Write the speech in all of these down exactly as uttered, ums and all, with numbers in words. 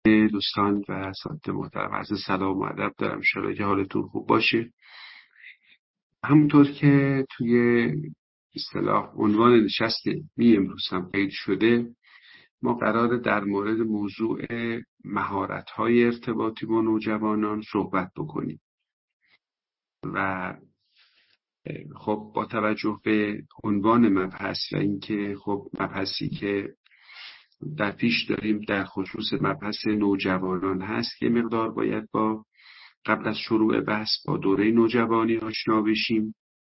دوستان و اساتید محترم، عرض سلام و ادب دارم. انشالله که حالتون خوب باشه. همونطور که توی اصطلاح عنوان نشست می امروز هم قید شده، ما قراره در مورد موضوع مهارت‌های ارتباطی با نوجوانان صحبت بکنیم و خب با توجه به عنوان مبحث و اینکه خب مبحثی که در پیش داریم در خصوص مبحث نوجوانان هست، یه مقدار باید با قبل از شروع بحث با دوره نوجوانی آشنا بشیم.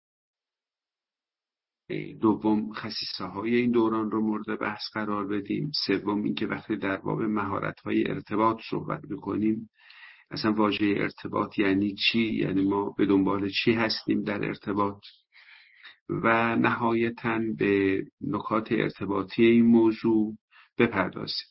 دوم، خصیصه های این دوران رو مورد بحث قرار بدیم. سوم، اینکه وقتی در باب مهارت های ارتباط صحبت میکنیم، اصلا واژه ارتباط یعنی چی؟ یعنی ما به دنبال چی هستیم در ارتباط؟ و نهایتاً به نکات ارتباطی این موضوع بپردازیم.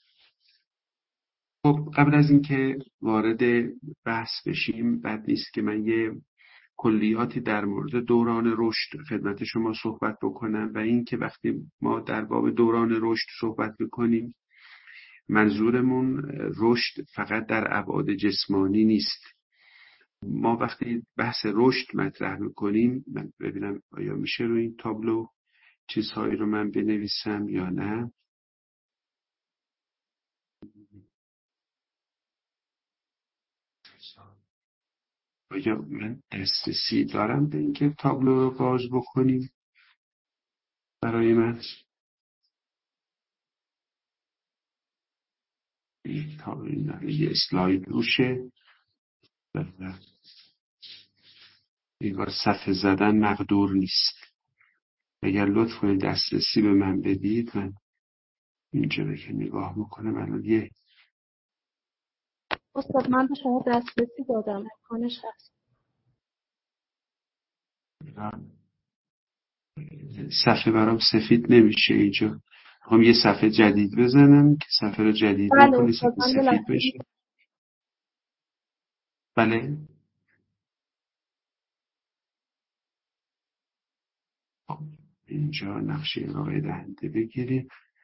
خب قبل از اینکه وارد بحث بشیم، بد نیست که من یه کلیاتی در مورد دوران رشد خدمت شما صحبت بکنم و اینکه وقتی ما در باب دوران رشد صحبت میکنیم، منظورمون رشد فقط در ابعاد جسمانی نیست. ما وقتی بحث رشد مطرح میکنیم، من ببینم آیا میشه روی این تابلو چیزهایی رو من بنویسم یا نه. آیا من دسترسی دارم به اینکه تابلو رو باز بکنیم برای من؟ این تابلو یه اسلاید روشه و اینگار صفحه زدن مقدور نیست. اگر لطف کنید دسترسی به من بدید، من اینجا رو که نگاه میکنم الان یه استاد من به شما دسترسی دادم، امکانش هست. صفحه برام سفید نمیشه اینجا. هم یه صفحه جدید بزنم که صفحه رو جدید بله بکنی استاد، صفحه من سفید بشه. بله. خب اینجا نقشه ارائه دهنده بگیریم.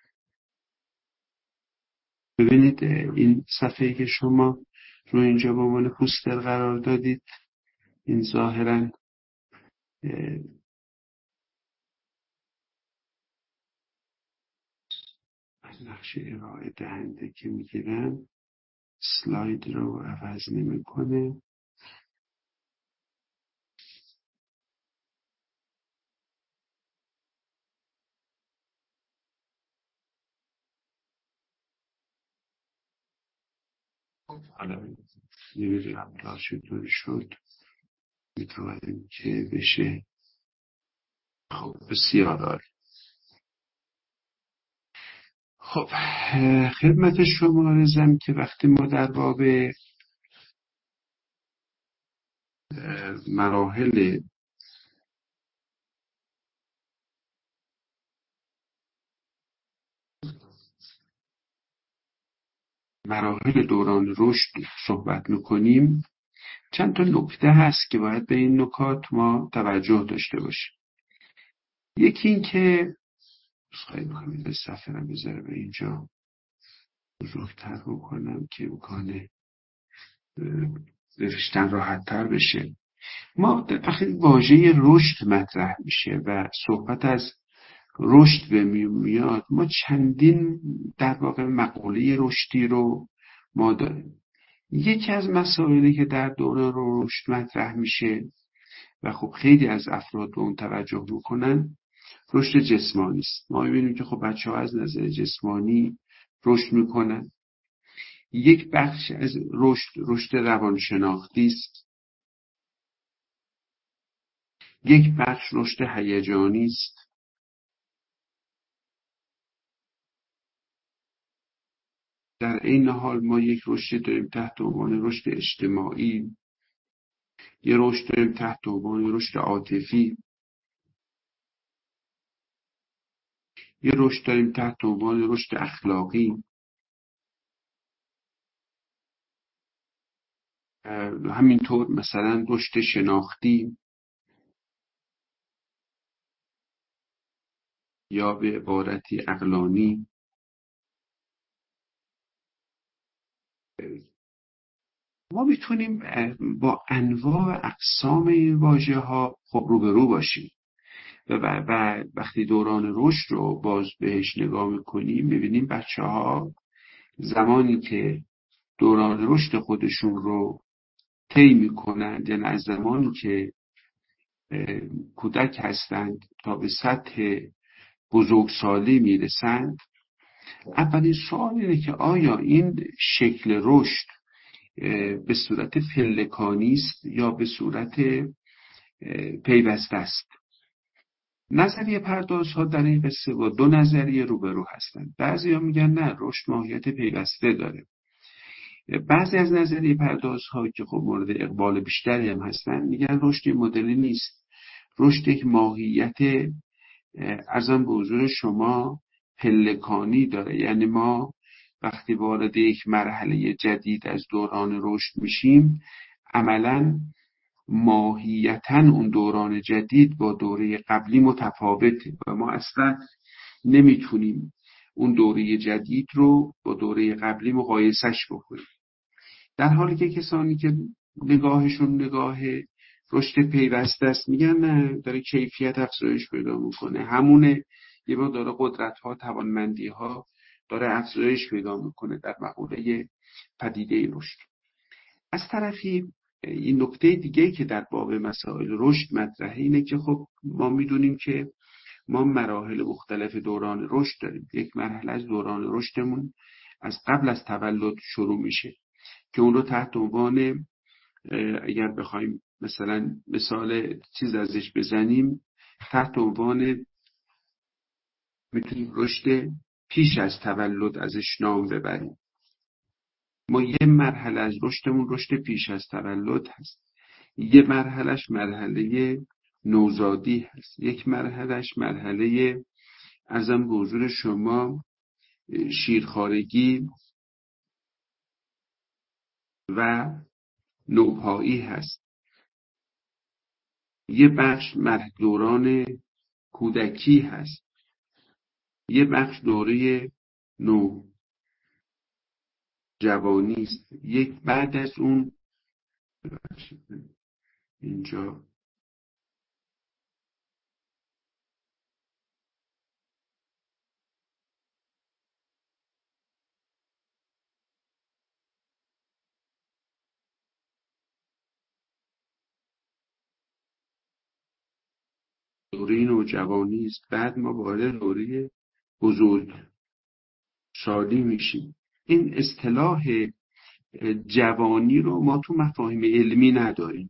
ببینید این صفحه‌ای که شما رو اینجا به عنوان پوستر قرار دادید، این ظاهراً نقشه ارائه دهنده که میگیرم سلاید رو عوض نمیکنه. حالا نمیدونم تا چطوری شد، میتونیم که بشه. خب بسیار عالی. خب خدمت شما عرضم که وقتی ما در باب مراحل مراحل دوران رشد صحبت میکنیم، چند تا نکته هست که باید به این نکات ما توجه داشته باشیم. یکی این که خیلی میخوام به صفحه رو بذاره به اینجا بزرگتر بکنم که امکانه نوشتن راحت تر بشه. ما وقتی واژه رشد مطرح میشه و صحبت از رشد به میاد، ما چندین در واقع مقوله رشدی رو ما داریم. یکی از مسائلی که در دوران رشد مطرح میشه و خب خیلی از افراد به اون توجه میکنن، رشد جسمانی است. ما میبینیم که خب بچه ها از نظر جسمانی رشد میکنن. یک بخش از رشد رشد روانشناختی است. یک بخش رشد هیجانی است. در این حال ما یک رشد داریم تحت عنوان رشد اجتماعی، یه رشد داریم تحت عنوان رشد عاطفی، یه رشد داریم تحت عنوان رشد اخلاقی. همینطور مثلا رشد شناختی یا به عبارتی عقلانی. ما میتونیم با انواع و اقسام این واژه ها خب روبرو باشیم و, و وقتی دوران رشد رو باز بهش نگاه میکنیم میبینیم بچه ها زمانی که دوران رشد خودشون رو طی میکنند، یعنی از زمانی که کودک هستند تا به سطح بزرگسالی میرسند، اولین سوال اینه که آیا این شکل رشد به صورت پلکانی است یا به صورت پیوسته است. نظریه پردازها در این قصه با دو نظریه روبرو هستند. بعضیا میگن نه، رشد ماهیت پیوسته داره. بعضی از نظریه پردازها که خب مورد اقبال بیشتری هم هستن میگن رشد مدلی نیست، رشد یک ماهیت ارزم به حضور شما پلکانی داره. یعنی ما وقتی وارد یک مرحله جدید از دوران رشد میشیم، عملاً ماهیتاً اون دوران جدید با دوره قبلی متفاوته و ما اصلا نمیتونیم اون دوره جدید رو با دوره قبلی مقایسش بکنیم. در حالی که کسانی که نگاهشون نگاه رشد پیوسته است میگن نه، داره کیفیت افزایش پیدا میکنه، همونه، یه بار داره قدرت ها، توانمندی ها داره افزایش پیدا میکنه در مقوله پدیده رشد. از طرفی این نکته دیگه که در باب مسائل رشد مطرحه اینه که خب ما میدونیم که ما مراحل مختلف دوران رشد داریم. یک مرحله از دوران رشدمون از قبل از تولد شروع میشه که اون رو تحت عنوان، اگر بخوایم مثلا مثال چیز ازش بزنیم، تحت عنوان میتونیم رشد پیش از تولد ازش نام ببریم. ما یه مرحله از رشدمون رشد پیش از تولد هست، یه مرحلهش مرحله نوزادی هست، یک مرحلهش مرحله ارزم به حضور شما شیرخوارگی و نوپایی هست، یه بخش دوران کودکی هست، یه بخش دوره نو جوانی است، یک بعد از اون اینجا دوره نوجوانی است، بعد ما وارد دوره بزرگ سالی میشیم. این اصطلاح جوانی رو ما تو مفاهیم علمی نداریم.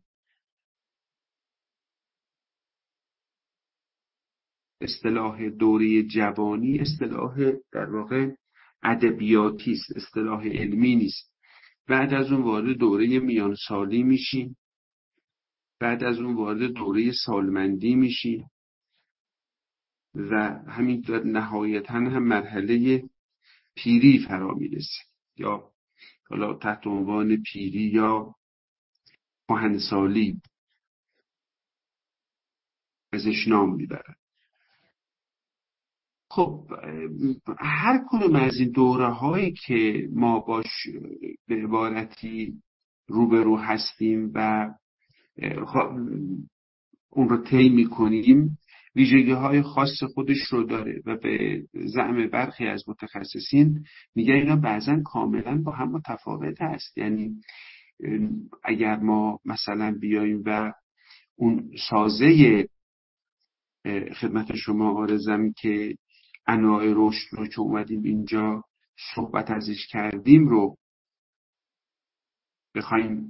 اصطلاح دوره جوانی اصطلاح در واقع ادبیاتی است، اصطلاح علمی نیست. بعد از اون وارد دوره میان سالی میشیم، بعد از اون وارد دوره سالمندی میشیم و همینطور نهایتاً هم مرحله پیری فرا میرسه، یا حالا تحت عنوان پیری یا کهنسالی ازش نام میبرن. خب هر کدوم از این دوره هایی که ما باش به عبارتی روبرو هستیم و اون رو طی میکنیم ویژگی های خاص خودش رو داره و به زعم برخی از متخصصین میگه اینا بعضا کاملا با هم متفاوت هست. یعنی اگر ما مثلا بیاییم و اون سازه خدمت شما آرزم که انواع رشد رو که اومدیم اینجا صحبت ازش کردیم رو بخوایم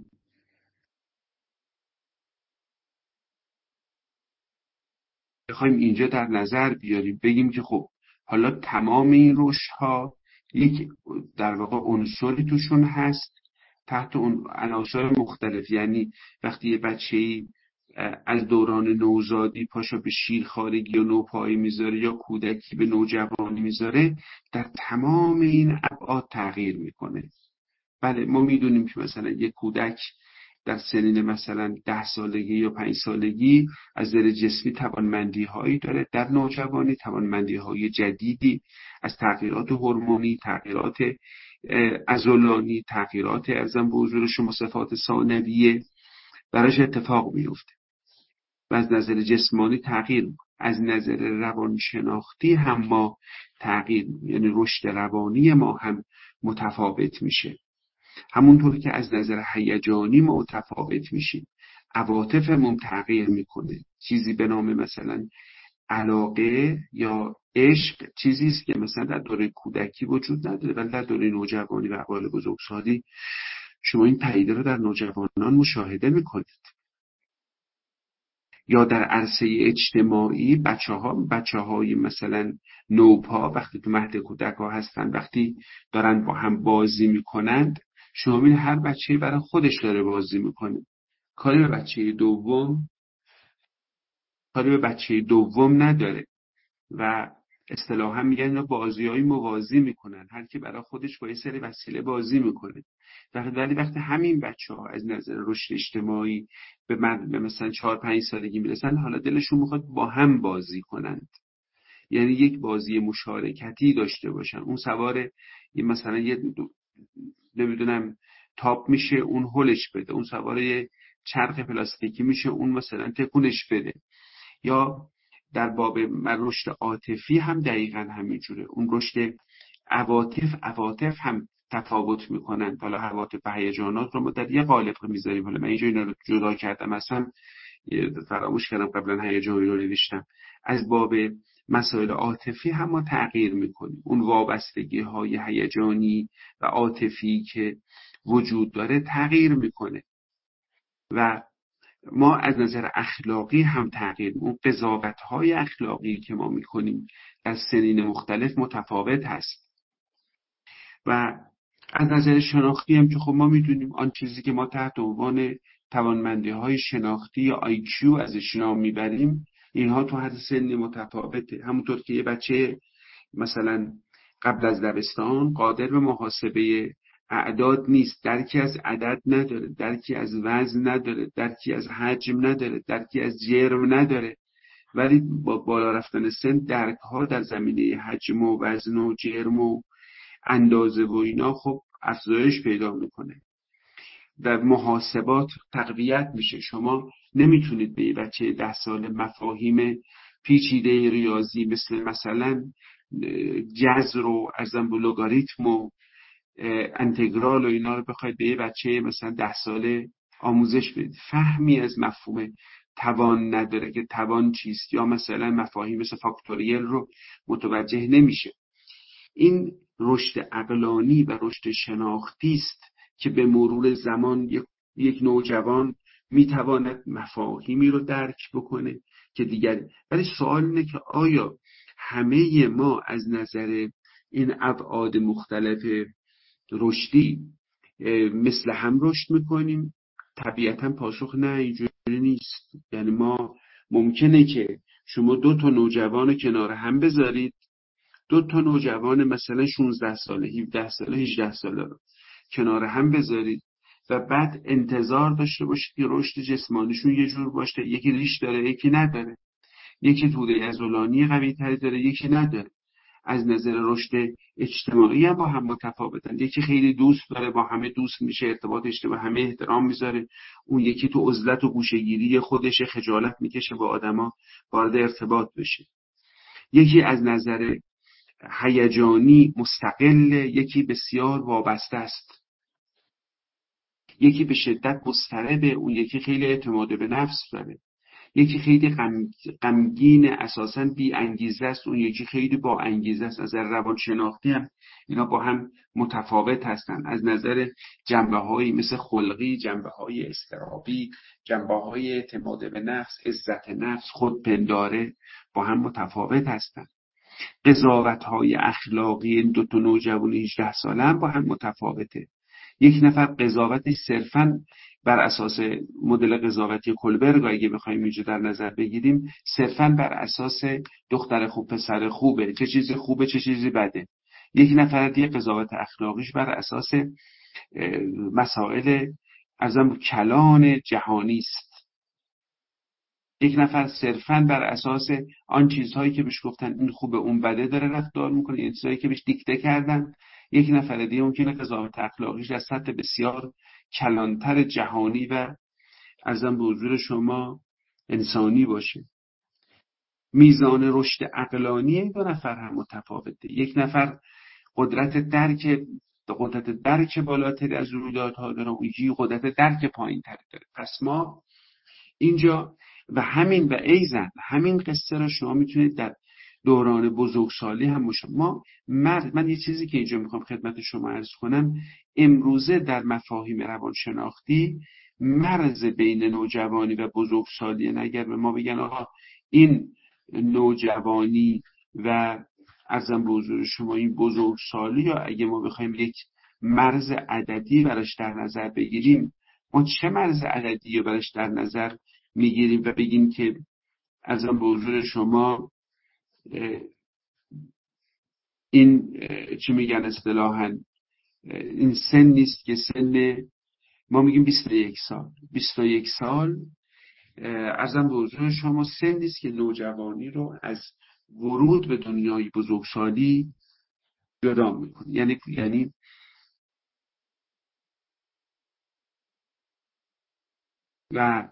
بخوایم اینجا در نظر بیاریم، بگیم که خب حالا تمام این رشد ها یک در واقع عنصری توشون هست تحت اون عناصر مختلف. یعنی وقتی یه بچه‌ای از دوران نوزادی پاشو به شیرخوارگی و نوپایی میذاره یا کودکی به نوجوانی میذاره، در تمام این ابعاد تغییر میکنه. بله ما میدونیم که مثلا یک کودک در سنین مثلا ده سالگی یا پنج سالگی از نظر جسمی توانمندی هایی داره، در نوجوانی توانمندی های جدیدی از تغییرات هورمونی، تغییرات عضلانی، تغییرات ارزم به حضور شما صفات ثانویه براش اتفاق میفته و از نظر جسمانی تغییر میکنه. از نظر روانشناختی هم ما تغییر، یعنی رشد روانی ما هم متفاوت میشه. همونطور که از نظر هیجانی ما متفاوت میشیم، عواطفمون تغییر میکنه. چیزی به نام مثلا علاقه یا عشق چیزی است که مثلا در دوره کودکی وجود نداره، ولی در دوره نوجوانی و احوال بزرگسالی شما این پدیده رو در نوجوانان مشاهده میکنید. یا در عرصه اجتماعی بچه ها بچه های مثلا نوپا وقتی تو مهد کودک ها هستن، وقتی دارن با هم بازی میکنند، شما می‌بینید هر بچه‌ای برای خودش داره بازی میکنه، کاری به بچه دوم کاری به بچه دوم نداره و اصطلاحا میگن اینا بازی‌های موازی میکنن، هر کی برای خودش با یه سری وسیله بازی میکنه. ولی وقتی همین بچه‌ها از نظر رشد اجتماعی به, من، به مثلا چهار پنج سالگی میرسن، حالا دلشون میخواد با هم بازی کنند، یعنی یک بازی مشارکتی داشته باشن. اون سوار یه مثلا یه نمیدونم تاپ میشه اون هلش بده، اون سوار یه چرخ پلاستیکی میشه اون مثلا تکونش بده. یا در باب رشد عاطفی هم دقیقا همینجوره. اون رشد عواطف عواطف هم تفاوت میکنن. حالا عواطف و هیجانات رو ما در یه قالب میذاریم. حالا من اینجا اینا رو جدا کردم، اصلا فراموش کردم قبلا هیجانی رو نوشتم. از باب مسائل عاطفی هم ما تغییر میکنیم. اون وابستگی های هیجانی و عاطفی که وجود داره تغییر میکنه و ما از نظر اخلاقی هم تغییر، اون قضاوت های اخلاقی که ما میکنیم در سنین مختلف متفاوت هست. و از نظر شناختی هم که خب ما میدونیم آن چیزی که ما تحت عنوان توانمندی های شناختی یا آی کیو ازش نام میبریم، اینها تو هر سنی متفاوته. همونطور که یه بچه مثلا قبل از دبستان قادر به محاسبه اعداد نیست، درکی از عدد نداره، درکی از وزن نداره، درکی از حجم نداره، درکی از جرم نداره، ولی با بالا رفتن سن درک ها در زمینه حجم و وزن و جرم و اندازه و اینا خب افزایش پیدا میکنه. در محاسبات تقویت میشه. شما نمیتونید به یه بچه ده ساله مفاهیم پیچیده ریاضی مثل مثلا جذر و ارزم به لگاریتم و انتگرال و اینا رو بخواید به یه بچه مثلا ده ساله آموزش بدید. فهمی از مفهوم توان نداره که توان چیست، یا مثلا مفاهیم مثل فاکتوریل رو متوجه نمیشه. این رشد عقلانی و رشد شناختی است که به مرور زمان یک, یک نوجوان میتواند مفاهیمی رو درک بکنه که دیگر. ولی سوال اینه که آیا همه ما از نظر این ابعاد مختلف رشدی مثل هم رشد میکنیم؟ طبیعتا پاسخ نه، اینجوری نیست. یعنی ما ممکنه که شما دو تا نوجوان کنار هم بذارید، دو تا نوجوان مثلا شانزده ساله، هفده ساله، هجده ساله رو کنار هم بذارید و بعد انتظار داشته باشید که رشد جسمانیشون یه جور باشه. یکی ریش داره یکی نداره، یکی توده عضلانی قوی تری داره یکی نداره. از نظر رشد اجتماعی هم با هم متفاوتن. یکی خیلی دوست داره، با همه دوست میشه، ارتباط اجتماعی همه احترام میذاره. اون یکی تو عزلت و گوشه‌گیری خودش خجالت میکشه با آدما وارد ارتباط بشه. یکی از نظر هیجانی مستقل، یکی بسیار وابسته است. یکی به شدت مضطربه، اون یکی خیلی اعتماد به نفس داره. یکی خیلی غم... غمگین، اساساً بی انگیزه است، اون یکی خیلی با انگیزه است. از نظر روانشناختی هم اینا با هم متفاوت هستن. از نظر جنبه‌هایی مثل خلقی، جنبه‌های اضطرابی، جنبه‌های اعتماد به نفس، عزت نفس، خودپنداره با هم متفاوت هستن. قضاوت‌های اخلاقی این دو تا نوجوان هجده ساله هم با هم متفاوته. یک نفر قضاوتش صرفاً بر اساس مدل قضاوتی کلبرگ اگه بخوایم اینجا در نظر بگیریم، صرفاً بر اساس دختر خوب پسر خوبه، چه چیزی خوبه چه چیزی بده. یک نفر دیگه قضاوت اخلاقیش بر اساس مسائل ازم کلان جهانی است. یک نفر صرفاً بر اساس آن چیزهایی که بهش گفتن این خوبه اون بده داره رفتار میکنه، این چیزهایی که بهش دیکته کردن یک نفر دیگه ممکنه قضاوت اخلاقیش از سطح بسیار کلانتر جهانی و ارزم به حضور شما انسانی باشه. میزان رشد عقلانی این دو نفر هم متفاوته. یک نفر قدرت درک قدرت درک بالاتری از رویدادها داره، اون یکی قدرت درک پایین‌تری داره. پس ما اینجا و همین و ایزن همین قصه رو شما میتونید در دوران بزرگسالی هم مشاهده. ما مرد من یه چیزی که اینجا میخوام خدمت شما عرض کنم، امروزه در مفاهیم روانشناختی مرز بین نوجوانی و بزرگسالی، اگر به ما بگن آقا این نوجوانی و ارزم به حضور شما این بزرگسالی، یا اگه ما بخوایم یک مرز عددی براش در نظر بگیریم، ما چه مرز عددی رو براش در نظر میگیریم و بگیم که ارزم به حضور شما این چی میگن اصطلاحاً این سن نیست که سن، ما میگیم بیست و یک سال. بیست و یک سال ارزم به حضور شما سن نیست که نوجوانی رو از ورود به دنیای بزرگسالی جدا میکنه. یعنی یعنی و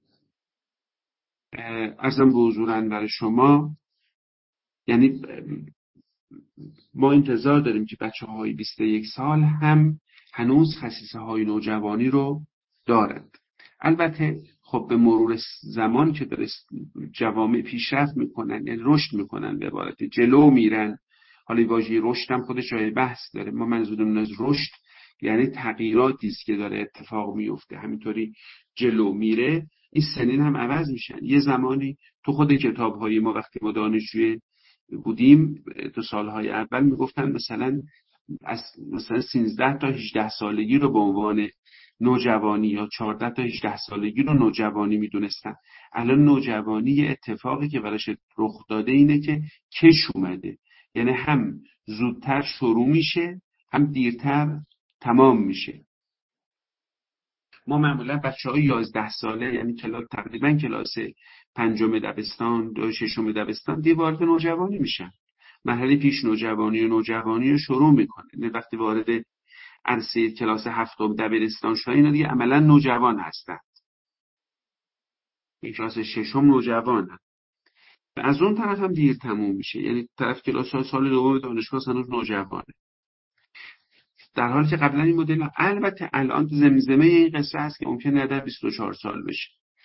ارزم به حضور انور شما، یعنی ما انتظار داریم که بچه های بیست و یک سال هم هنوز خصیصه های نوجوانی رو دارند. البته خب به مرور زمان که در جوامع پیشرفت میکنن، یعنی رشد میکنن، به عبارت جلو میرن. حالا واژه رشد هم خودش جای بحث داره. ما منظورمون از رشد یعنی تغییراتی است که داره اتفاق میفته. همینطوری جلو میره، این سنین هم عوض میشن. یه زمانی تو خود کتاب‌های ما وقتی ما دانشجوی بودیم تو سالهای اول میگفتن مثلا از مثلا سیزده تا هجده سالگی رو به عنوان نوجوانی یا چهارده تا هجده سالگی رو نوجوانی میدونستن. الان نوجوانی یه اتفاقی که براش رخ داده اینه که کش اومده، یعنی هم زودتر شروع میشه هم دیرتر تمام میشه. ما معمولا بچه های یازده ساله، یعنی کلاس تقریبا کلاس پنجم دبستان دو ششم دبستان دیگه وارد نوجوانی میشن. مرحله پیش نوجوانی و نوجوانی رو شروع میکنه. یعنی وقتی وارد عرصه کلاس هفتم دبیرستان شدن اینا دیگه عملا نوجوان هستن. این کلاس ششم نوجوان هست. و از اون طرف هم دیر تموم میشه، یعنی طرف کلاس های سال دوم دانشگاه هنوز نوجوانه. در حالی که قبلا این مدل، البته الان تو زمزمه این قصه هست که ممکنه در بیست و چهار سال بشه.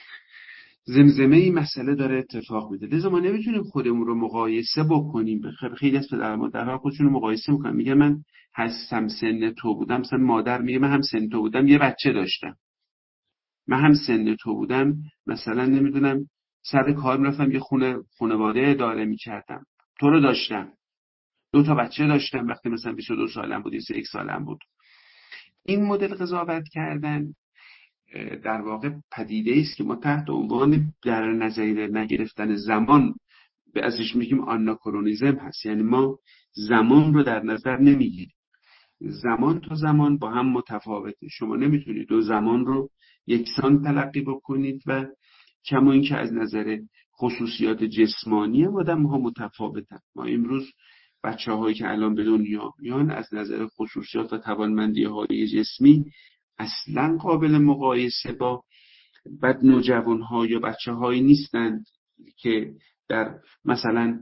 زمزمه این مسئله داره اتفاق میده. لذا ما نمیتونیم خودمون رو مقایسه بکنیم. خیلی از پدر مادرها خودشون رو مقایسه میکنن، میگه من هستم سن تو بودم. مثلا مادر میگه من هم سن تو بودم یه بچه داشتم، من هم سن تو بودم مثلا نمیدونم سر کار میرفتم یه خونه خانواده اداره میکردم، تو رو داشتم، دو تا بچه داشتم وقتی مثلا بیست و دو سالم بود، بیست و یک سالم بود. این مدل قضاوت کردن در واقع پدیده است که ما تحت عنوان در نظر نگرفتن زمان به ازش میگیم آناکرونیزم هست. یعنی ما زمان رو در نظر نمیگیریم. زمان تا زمان با هم متفاوته. شما نمیتونید دو زمان رو یکسان تلقی بکنید و کما اینکه از نظر خصوصیات جسمانی آدم ها متفاوتن. ما امروز بچه هایی که الان به دنیا میان از نظر خصوصیات و توانمندی های جسمی اصلا قابل مقایسه با بد نوجوان ها یا بچه هایی نیستند که در مثلا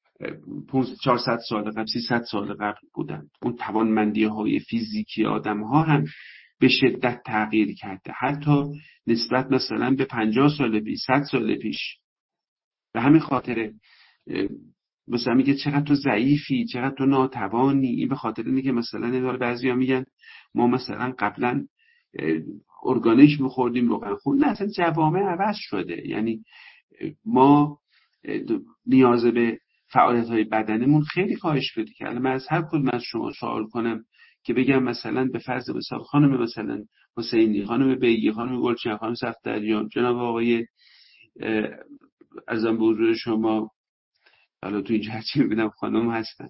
چهارصد سال قبل سیصد سال قبل بودند. اون توانمندی های فیزیکی آدم ها هم به شدت تغییر کرده، حتی نسبت مثلا به پنجاه سال پیش، صد سال پیش. به همین خاطر مثلا میگه چقدر تو ضعیفی، چقدر تو ناتوانی. این به خاطر اینه که مثلا بعضیا میگن ما مثلا قبلا ارگانیک میخوردیم روغن خون. نه، اصلا جوامع عوض شده. یعنی ما نیاز به فعالیت های بدنمون خیلی کاهش پیدا کرده. من از هر کدوم از شما سوال کنم که بگم مثلا به فرض مثال خانم مثلا حسینی، خانم بیگی، خانم گلچین، خانم صفدریان، جناب آقای ارزم به حضور شما، حالا تو اینجا هرچی میبینم خانم هستن،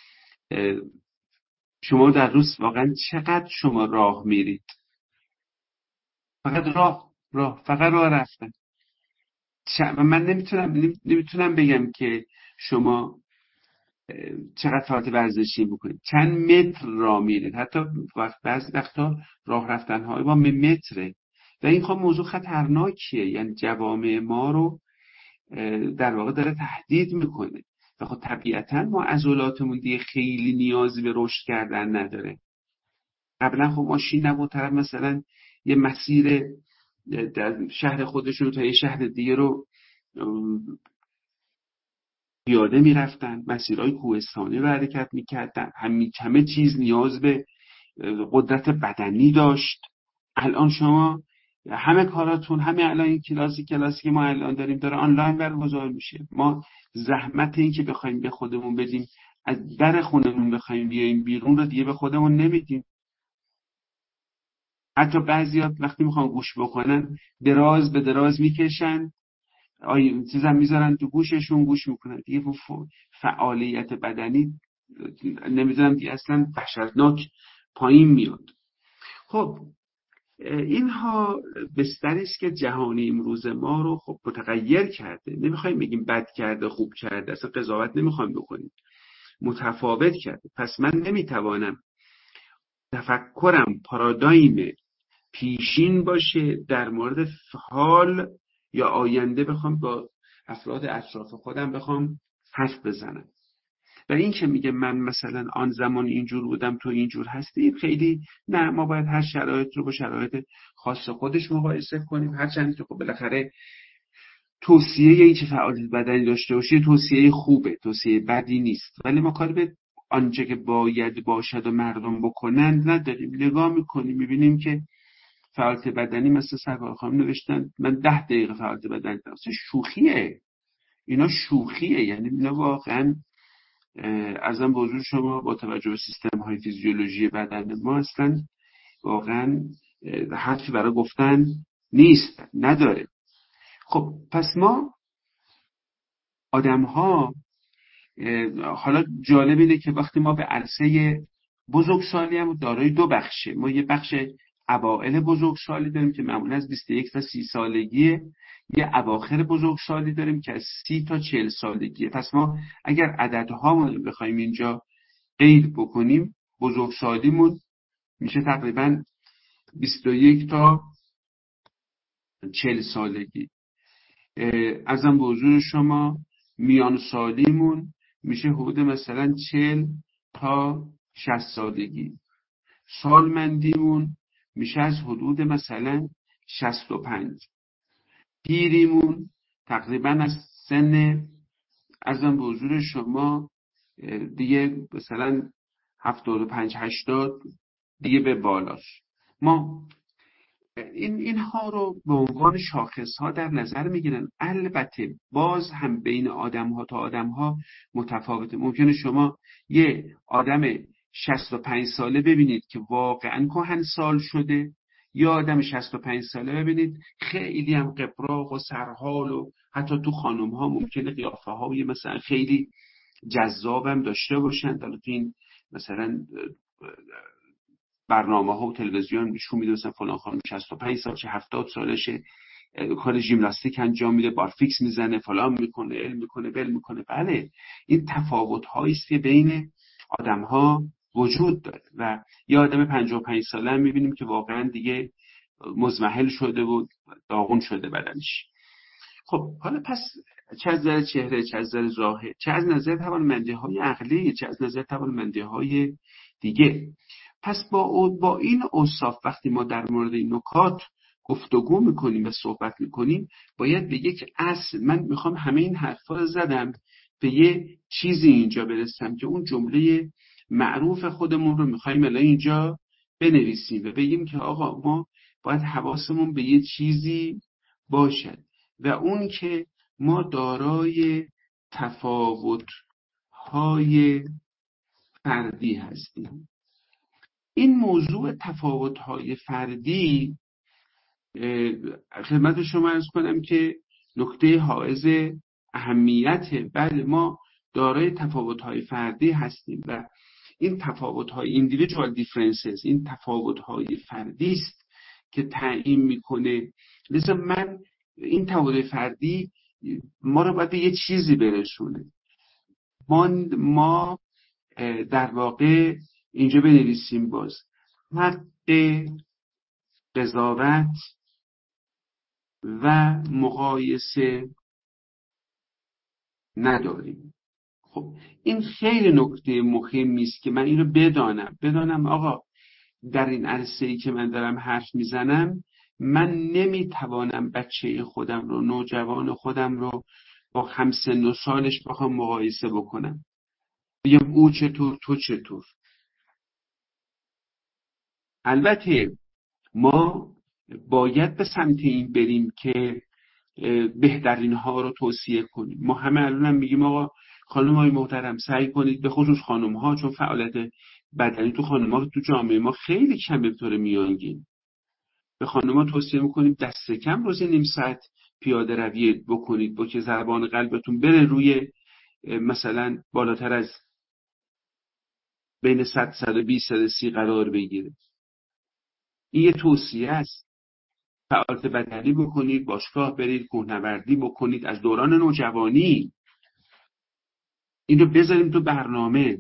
شما در روز واقعا چقدر شما راه میرید؟ فقط راه راه فقط راه رفتن. من نمیتونم نمیتونم بگم که شما چقدر فعالیت ورزشی میکنید، چند متر راه میرید. حتی بعضی وقتا راه رفتن های با متره و این خب موضوع خطرناکیه، یعنی جوامع ما رو در واقع داره تهدید میکنه و خب طبیعتا ما عضلاتمون دیگه خیلی نیازی به رشد کردن نداره. قبلا خب ماشین نبود، طرف مثلا یه مسیر در شهر خودشون تا یه شهر دیگه رو پیاده میرفتن، مسیرهای کوهستانی رو حرکت میکردن، همین همه چیز نیاز به قدرت بدنی داشت. الان شما همه کاراتون، همه الان این کلاسی کلاسی که ما الان داریم داره آنلاین برگزار میشه. ما زحمت این که بخوایم به خودمون بدیم از در خونمون بخوایم بیایم بیرون رو دیگه به خودمون نمیدیم. حتی بعضیا وقتی میخوان گوش بکنن دراز به دراز میکشن، آی چیزا میذارن تو گوششون گوش میکنن دیگه. فعالیت بدنی نمیذارم دیگه، اصلا وحشتناک پایین میاد. خب اینها بستری است که جهانی امروز ما رو خب متغیر کرده. نمیخوایم بگیم بد کرده خوب کرده، اصلا قضاوت نمیخوایم بکنیم، متفاوت کرده. پس من نمیتوانم تفکرم پارادایم پیشین باشه در مورد حال یا آینده بخوام با افراد اطراف خودم بخوام حرف بزنم. و این که میگه من مثلا آن زمان اینجور بودم تو اینجور هستی، خیلی نه. ما باید هر شرایط رو با شرایط خاص خودش مقایسه کنیم، هرچند که خب بالاخره توصیه این که فعالیت بدنی داشته باشی توصیه خوبه، توصیه بدی نیست، ولی ما کار به آنچه که باید باشد و مردم بکنن نداریم. نگاه میکنیم میبینیم که فعالیت بدنی مثل سرکار خانم نوشتن من ده دقیقه فعالیت بدنی دارم. شوخیه اینا، شوخیه. یعنی اینا واقعا ارزم به حضور شما با توجه به سیستم های فیزیولوژی بدن ما اصلا واقعا حرفی برای گفتن نیست، نداره. خب پس ما آدم ها، حالا جالب اینه که وقتی ما به عرصه بزرگسالی هم دارای دو بخشه. ما یه بخش اوائل بزرگسالی داریم که معمولا از بیست و یک تا سی سالگیه، یه اواخر بزرگسالی داریم که از سی تا چهل سالگیه. پس ما اگر عددهامون بخوایم اینجا قید بکنیم، بزرگسالیمون میشه تقریبا بیست و یک تا چهل سالگی. ازم به حضور شما میان سالیمون میشه حدود مثلا چهل تا شصت سالگی. سالمندیمون میشه از حدود مثلا شصت و پنج. پیریمون تقریبا از سن ازم به حضور شما دیگه مثلا هفتاد و پنج هشتاد دیگه به بالاست. ما این اینها رو به عنوان شاخص ها در نظر میگیرن. البته باز هم بین آدم ها تا آدم ها متفاوته. ممکنه شما یه آدم شصت و پنج ساله ببینید که واقعا کهنسال شده، یا آدم شصت و پنج ساله ببینید خیلی هم قبراق و سرحال و حتی تو خانم ها ممکنه قیافه های مثلا خیلی جذابم داشته باشن. حالا تو این مثلا برنامه ها و تلویزیون نشون میده مثلا فلان خانم شصت و پنج سالشه، هفتاد سالشه، کار ژیمناستیک انجام میده، بارفیکس میزنه، فلان میکنه، علم میکنه، بل میکنه. بله این تفاوت هایی است که بین آدم ها وجود داره. و یه آدم پنجاه و پنج ساله هم میبینیم که واقعا دیگه مزمحل شده و داغون شده بدنش. خب حالا پس چه از نظر چهره، چه از نظر ظاهر، چه از نظر توانمندی های عقلی، چه از نظر توانمندی های دیگه. پس با با این اوصاف وقتی ما در مورد این نکات گفتگو میکنیم و صحبت میکنیم، باید به یک اصل، من میخوام همه این حرفا رو زدم به یه چیزی اینجا برسم که اون جمله معروف خودمون رو میخوایم الان اینجا بنویسیم و بگیم که آقا ما باید حواسمون به یه چیزی باشد و اون که ما دارای تفاوت‌های فردی هستیم. این موضوع تفاوت‌های فردی خدمت شما عرض کنم که نکته حائز اهمیته. بله ما دارای تفاوت‌های فردی هستیم و این تفاوت‌های individual differences، این تفاوت‌های فردی است که تعیین میکنه. لذا من این تفاوت فردی ما رو باید به یه چیزی برسونه. ما, ما در واقع اینجا بنویسیم باز حق قضاوت و مقایسه نداریم. خب این خیلی نکته مهمی است که من اینو بدانم بدانم آقا در این عرصه‌ای که من دارم حرف میزنم من نمیتوانم بچه خودم رو، نوجوان خودم رو با همسن و سالش بخوام مقایسه بکنم، بگم او چطور تو چطور. البته ما باید به سمت این بریم که بهترین ها رو توصیه کنیم. ما همه الان هم میگیم آقا خانم های محترم سعی کنید، به خصوص خانم ها، چون فعالیت بدنی تو خانم ها تو جامعه ما خیلی کم به طور میانگین، به خانم ها توصیه میکنیم دست کم روزی نیم ساعت پیاده روی بکنید با که ضربان قلبتون بره روی مثلا بالاتر از بین صد صد و بیست صد و سی قرار بگیره. این یه توصیه است. فعالیت بدنی بکنید، باشگاه برید، کوهنوردی بکنید از دوران نوجوانی. اینو بذاریم تو برنامه،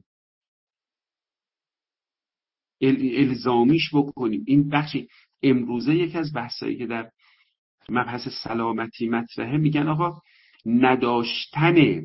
الزامیش بکنیم. این بخشی امروزه یکی از بحثایی که در مبحث سلامتی مطرحه، میگن آقا نداشتن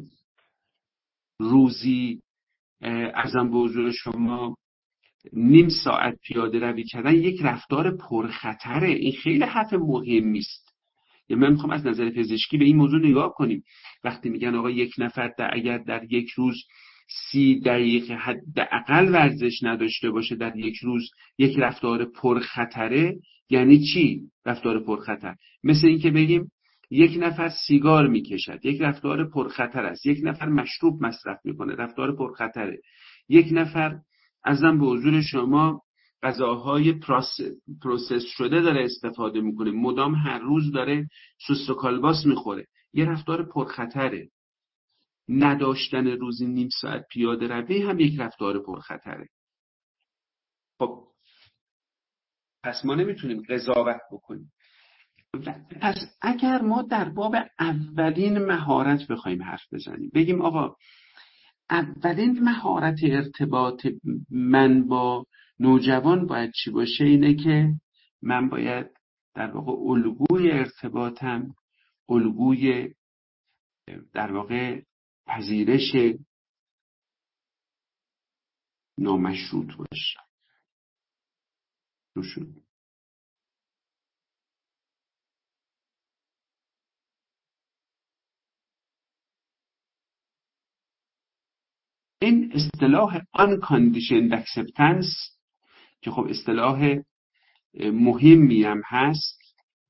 روزی ارزم به حضور شما نیم ساعت پیاده روی کردن یک رفتار پرخطره. این خیلی حرف مهمی است. یا من میخوام از نظر پزشکی به این موضوع نگاه کنیم. وقتی میگن آقا یک نفر در اگر در یک روز سی دقیقه حداقل ورزش نداشته باشه در یک روز، یک رفتار پرخطره. یعنی چی رفتار پرخطر؟ مثل این که بگیم یک نفر سیگار میکشد، یک رفتار پرخطر است. یک نفر مشروب مصرف میکنه، رفتار پرخطره. یک نفر ازم به حضور شما غذاهای پروسس شده داره استفاده میکنه، مدام هر روز داره سوس و کالباس میخوره، یه رفتار پرخطره. نداشتن روزی نیم ساعت پیاده روی هم یک رفتار پرخطره. خب پس ما نمیتونیم قضاوت بکنیم. پس اگر ما در باب اولین مهارت بخوایم حرف بزنیم، بگیم آقا اولین مهارت ارتباط من با نوجوان باید چی باشه، اینه که من باید در واقع الگوی ارتباطم الگوی در واقع پذیرش نامشروط باشه. روشون این اصطلاح unconditioned acceptance که خب اصطلاح مهمی هم هست،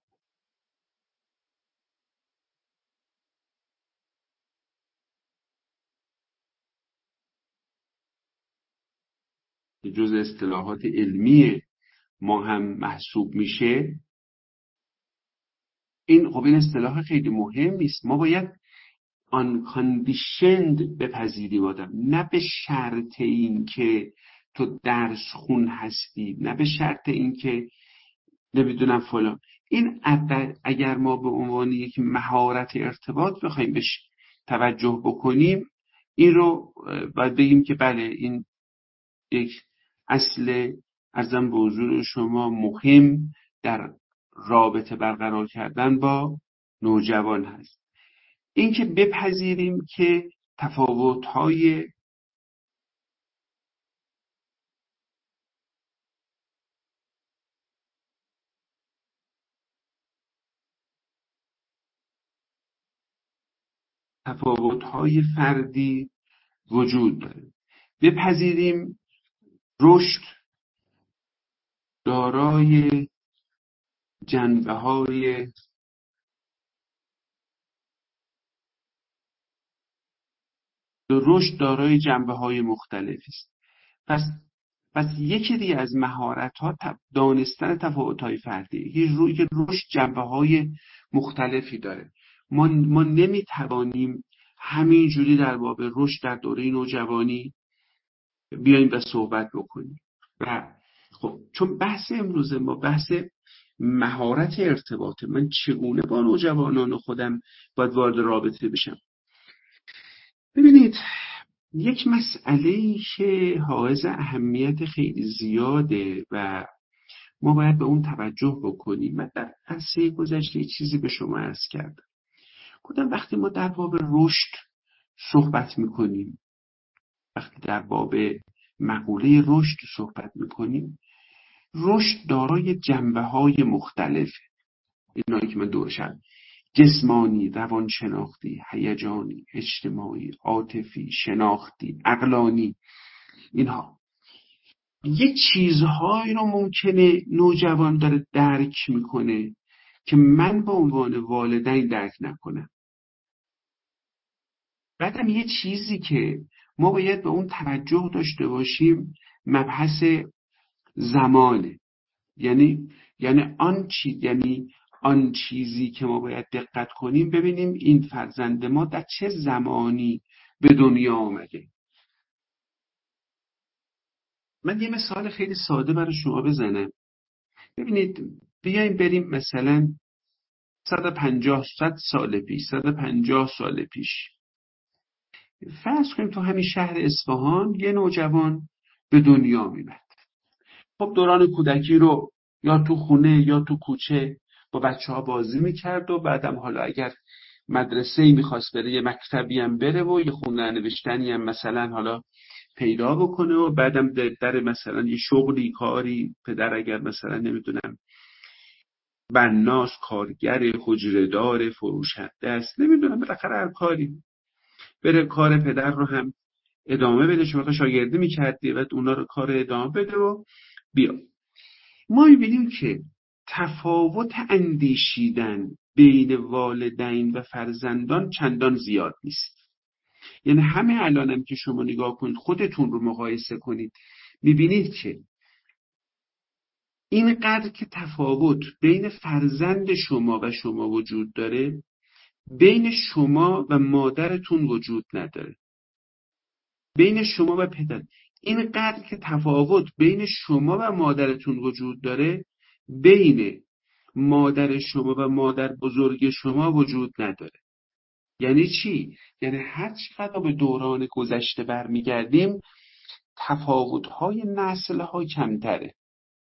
جز اصطلاحات علمی ما هم محسوب میشه. این خب این اصطلاح خیلی مهمی است. ما باید unconditioned بپذیریم آدم، نه به شرط این که تو درس خون هستی، نه به شرط این که نمیدونم فلان. این اگر ما به عنوان یک مهارت ارتباط بخوایم بهش توجه بکنیم، این رو باید بگیم که بله این یک اصل ارزم به حضور شما مهم در رابطه برقرار کردن با نوجوان هست. این که بپذیریم که تفاوت‌های تفاوت‌های فردی وجود داره. بپذیریم رشد دارای جنبه‌های رشد دارای جنبه‌های مختلفی است. پس پس یکی دیگه از مهارت‌ها دانستن تفاوت‌های فردی، یه روی که رشد جنبه‌های مختلفی داره. ما ما نمی‌توانیم همینجوری در باب رشد در دوره نوجوانی بیایم و صحبت بکنیم. و خب چون بحث امروز ما بحث مهارت ارتباط، من چگونه با نوجوانان خودم باید وارد رابطه بشم. ببینید یک مسئله‌ای که حائز اهمیت خیلی زیاده و ما باید به اون توجه بکنیم. من در عرصه گذشته چیزی به شما عرض کردم. گفتم وقتی ما در باب رشد صحبت میکنیم، وقتی در باب مقوله رشد صحبت میکنیم، رشد دارای جنبه‌های مختلف، اینایی که من دورشم، جسمانی، روانشناختی، هیجانی، اجتماعی، عاطفی، شناختی، عقلانی، اینها یه چیزهایی رو ممکنه نوجوان داره درک میکنه که من به عنوان والدین درک نکنم. بعدم یه چیزی که ما باید به اون توجه داشته باشیم مبحث زمانه. یعنی یعنی آن چی یعنی آن چیزی که ما باید دقت کنیم ببینیم این فرزند ما در چه زمانی به دنیا آمده. من یه مثال خیلی ساده برای شما بزنم. ببینید بیایم بریم مثلا صد و پنجاه سال پیش صد و پنجاه سال پیش فرض کنیم تو همین شهر اصفهان یه نوجوان به دنیا میاد. خب دوران کودکی رو یا تو خونه یا تو کوچه با بچه ها بازی میکرد و بعدم حالا اگر مدرسه‌ای میخواست بره یه مکتبی هم بره و یه خونه نوشتنی هم مثلا حالا پیدا بکنه و بعدم در مثلا یه شغلی کاری، پدر اگر مثلا نمیدونم بناس، کارگر، حجره‌دار، فروشنده است، نمیدونم بالاخره هر کاری بره کار پدر رو هم ادامه بده. شما شاگردی میکردی و اونا رو کار ادامه بده و بیا. ما می‌بینیم که تفاوت اندیشیدن بین والدین و فرزندان چندان زیاد نیست. یعنی همه الانم که شما نگاه کنید خودتون رو مقایسه کنید می‌بینید که اینقدر که تفاوت بین فرزند شما و شما وجود داره بین شما و مادرتون وجود نداره، بین شما و پدر. اینقدر که تفاوت بین شما و مادرتون وجود داره بین مادر شما و مادر بزرگ شما وجود نداره. یعنی چی؟ یعنی هر چقدر به دوران گذشته برمیگردیم تفاوت‌های نسل‌ها کمتره.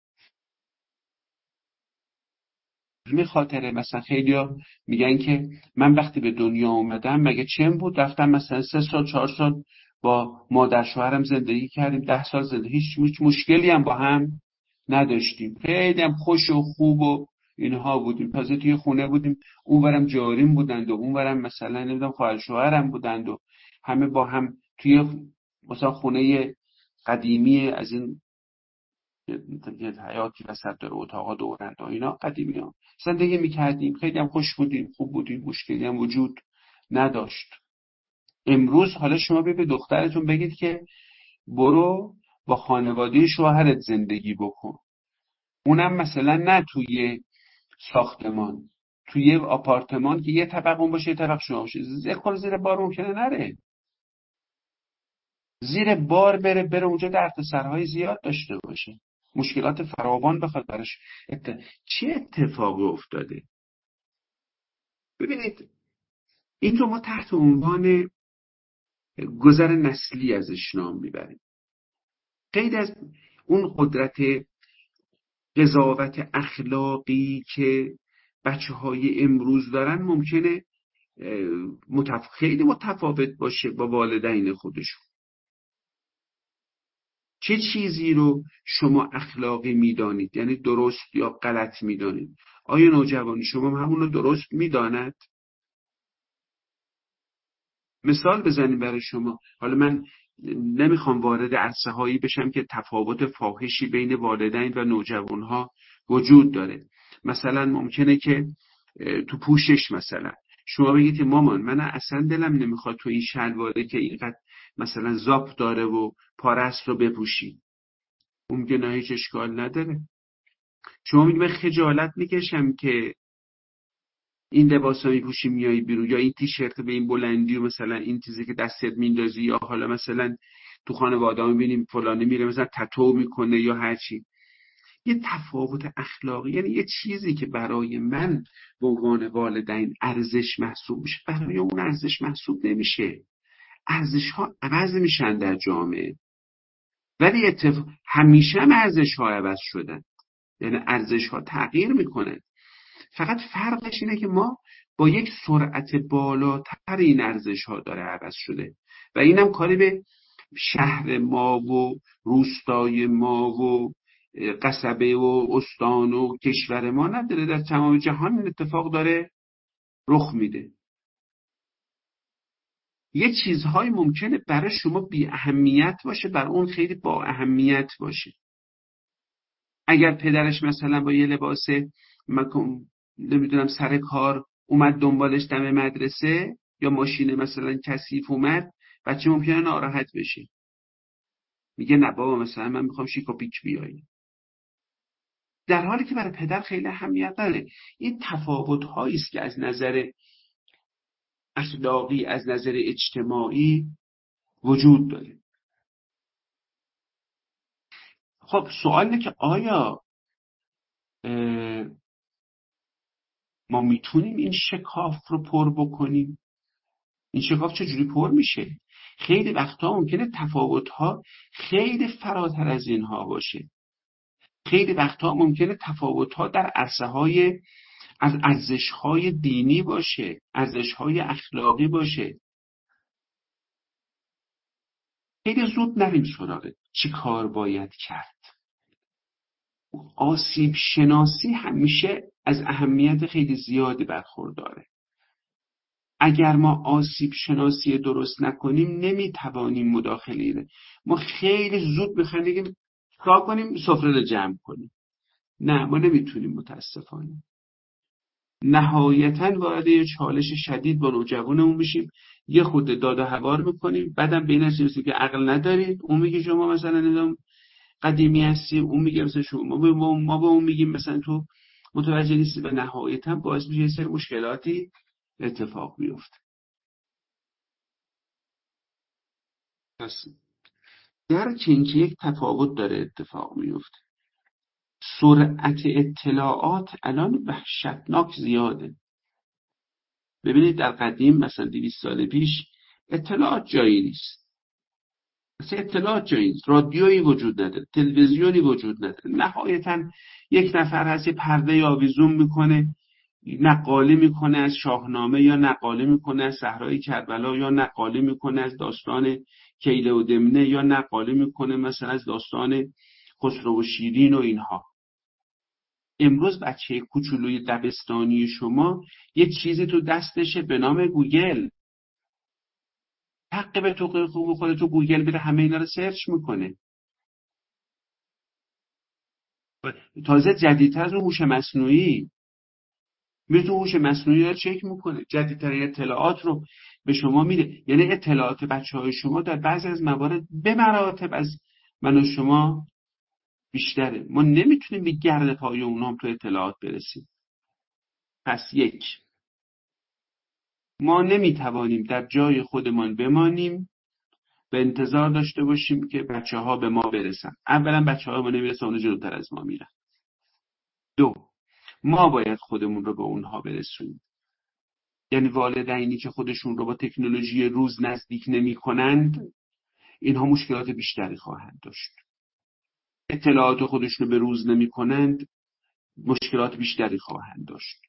به خاطر مثلا خیلی‌ها میگن که من وقتی به دنیا اومدم مگه چم بود، رفتم مثلا سه سال چهار سال با مادر شوهرم زندگی کردیم، ده سال زندگی، هیچ مشکلی هم با هم نداشتیم، خیلی هم خوش و خوب و اینها بودیم. تازه توی خونه بودیم، اونورم جاریم بودند و اونورم مثلا نمیدونم خواهر شوهرم بودند و همه با هم توی مثلا خونه قدیمی از این یه حیاتی وسط داره، اتاقا دورند و اینا قدیمی ها زندگی میکردیم، خیلی هم خوش بودیم، خوب بودیم، مشکلی هم وجود نداشت. امروز حالا شما به دخترتون بگید که برو با خانواده شوهرت زندگی بکن، اونم مثلا نه توی ساختمان، توی آپارتمان که یه طبق اون باشه یه طبق شما باشه، زیر زیر بار ممکنه نره، زیر بار بره بره اونجا دردسرهای زیاد داشته باشه، مشکلات فراوان بخواد براش ات... چه اتفاقی افتاده. ببینید این رو ما تحت عنوان گذر نسلی ازش نام میبریم. غیر از اون قدرت قضاوت اخلاقی که بچه های امروز دارن ممکنه متف... خیلی متفاوت باشه با والدین خودشون. چه چیزی رو شما اخلاقی میدانید، یعنی درست یا غلط میدانید؟ آیا نوجوانی شما همون رو درست میداند؟ مثال بزنیم برای شما. حالا من نمیخوام وارد عرصه هایی بشم که تفاوت فاحشی بین والدین و نوجوان ها وجود داره. مثلا ممکنه که تو پوشش مثلا شما بگید مامان من اصلا دلم نمیخواد تو این شلواره که اینقدر مثلا زاپ داره و پارست رو بپوشی. اون میگه نه هیچ اشکال نداره. شما میگه من خجالت میکشم که این لباس رو میپوشی میایی بیرون، یا این تیشرت به این بلندی و مثلا این چیزی که دستت میندازی، یا حالا مثلا تو خانواده ها میبینیم فلانی میره مثلا تتو میکنه یا هر چی. یه تفاوت اخلاقی، یعنی یه چیزی که برای من به عنوان والدین ارزش محسوب میشه برای اون ارزش محسوب نمیشه. ارزش ها عوض میشن در جامعه، ولی اتفاق همیشه هم ارزش ها عوض شدن، یعنی ارزش ها تغییر میکنن. فقط فرقش اینه که ما با یک سرعت بالاتر این ارزش ها داره عوض شده و اینم کاری به شهر ما و روستای ما و قصبه و استان و کشور ما نداره، در تمام جهان این اتفاق داره رخ میده. یه چیزهای ممکنه برای شما بی اهمیت باشه، برای اون خیلی با اهمیت باشه. اگر پدرش مثلا با یه لباس مکم نمیدونم سر کار اومد دنبالش دم مدرسه یا ماشین مثلا کثیف اومد، بچه ممکنه ناراحت بشه، میگه نه بابا مثلا من میخوام شیک و پیک بیایی، در حالی که برای پدر خیلی اهمیت داره. این تفاوت هایی است که از نظر اخلاقی، از نظر اجتماعی وجود داره. خب سوال اینه که آیا ما میتونیم این شکاف رو پر بکنیم؟ این شکاف چجوری پر میشه؟ خیلی وقتا ممکنه تفاوت‌ها خیلی فراتر از اینها باشه. خیلی وقتا ممکنه تفاوت‌ها در عرصه‌های از ارزش‌های دینی باشه، ارزش‌های اخلاقی باشه. خیلی زود نریم سراغ چی کار باید کرد. آسیب شناسی همیشه از اهمیت خیلی زیادی برخورداره. اگر ما آسیب شناسی درست نکنیم نمیتوانیم مداخله ده. ما خیلی زود میخوایم بگیم کار کنیم سفره رو جمع کنیم. نه، ما نمیتونیم متاسفانه. نهایتاً وارد یه چالش شدید با نوجوانمون میشیم، یه خود داد و هوار میکنیم، بعدم به این نتیجه که عقل ندارید. اون میگه شما مثلا نظام قدیمی هستی، اون میگه مثلا شما ما به ما با اون میگیم مثلا تو متوجه نیستی، و نهایتاً باعث میشه یه سری مشکلاتی اتفاق بیفته. پس درک این که یک تفاوت داره اتفاق میفته. سرعت اطلاعات الان وحشتناک زیاده. ببینید در قدیم مثلا دویست سال پیش اطلاعات جایی نیست. مثلا اطلاعات جایی نیست. رادیویی وجود نداره، تلویزیونی وجود نداره. نهایتاً یک نفر هست یه پرده آویزون میکنه، نقالی میکنه از شاهنامه، یا نقالی میکنه از صحرای کربلا، یا نقالی میکنه از داستان کیله و دمنه، یا نقالی میکنه مثلا از داستان خسرو و شیرین و اینها. امروز بچه کوچولوی دبستانی شما یه چیزی تو دستشه به نام گوگل. حق به تو خوب خودت تو گوگل بره همه اینا رو سرچ میکنه. تازه جدیدتر از اون هوش مصنوعی میره تو هوش مصنوعی رو چک میکنه، جدیدترین اطلاعات رو به شما میده. یعنی اطلاعات بچه های شما در بعضی از موارد به مراتب از من و شما بیشتره. ما نمیتونیم به گرد پای اونا هم تو اطلاعات برسیم. پس یک، ما نمیتوانیم در جای خودمان بمانیم به انتظار داشته باشیم که بچه ها به ما برسن. اولا بچه ها ما نمیرسن، اونو جلوتر از ما میرن. دو، ما باید خودمون رو به اونها برسونیم. یعنی والدینی که خودشون رو با تکنولوژی روز نزدیک نمی کنند، اینها مشکلات بیشتری خواهند داشت. اطلاعات خودشون رو به روز نمی کنند، مشکلات بیشتری خواهند داشت.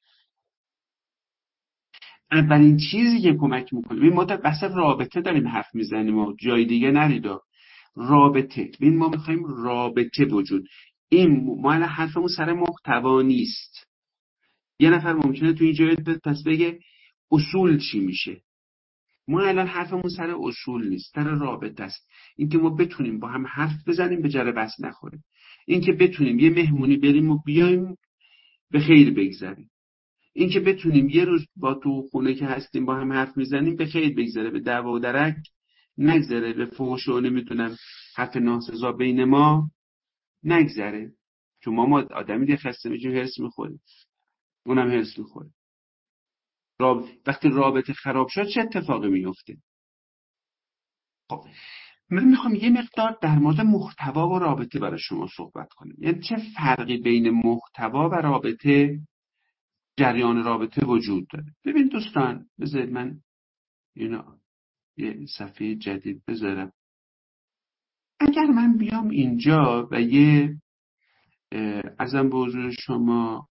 اولین چیزی که کمک میکنه، ببین ما در بحث رابطه داریم حرف میزنیم و جای دیگه نریدا. رابطه، ببین ما میخوایم رابطه وجود. این ما الان حرفمون سر محتوا نیست. یه نفر ممکنه تو اینجا پس بگه اصول چی میشه. ما الان حرفمون سر اصول نیست، سر رابطه است. اینکه ما بتونیم با هم حرف بزنیم به جره بس نخوریم. اینکه بتونیم یه مهمونی بریم و بیایم به خیر بگذریم. اینکه بتونیم یه روز با تو خونه که هستیم با هم حرف میزنیم به خیر بگذره، به دعوا و درک نگذره، به فحش و نمیدونم حرف ناسزا بین ما نگذره. چون ما ما آدمی دیگه خسته میشیم، هرس میخوریم، اونم هرس میخوره. راب... وقتی رابطه خراب شد چه اتفاقی میفته؟ خب من میخوام یه مقدار در مورد محتوا و رابطه برای شما صحبت کنم. یعنی چه فرقی بین محتوا و رابطه، جریان رابطه وجود داره. ببین دوستان، بذارید من اینا یه صفحه جدید بذارم. اگر من بیام اینجا و یه ازم به حضور شما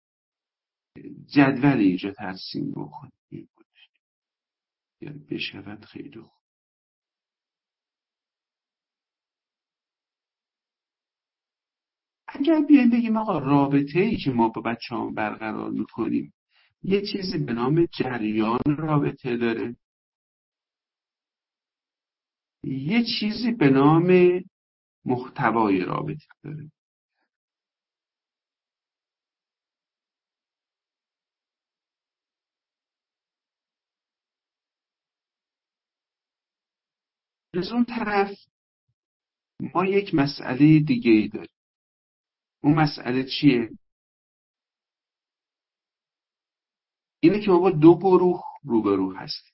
جدول اینجا ترسیم بکنیم یا بشود خیلی خوب. اگر بیایم بگیم آقا رابطه ای که ما با بچه هم برقرار میکنیم یه چیزی به نام جریان رابطه داره، یه چیزی به نام محتوای رابطه داره. از اون طرف ما یک مسئله دیگه ای داریم. اون مسئله چیه؟ اینه که ما با دو گروه روبرو هستیم.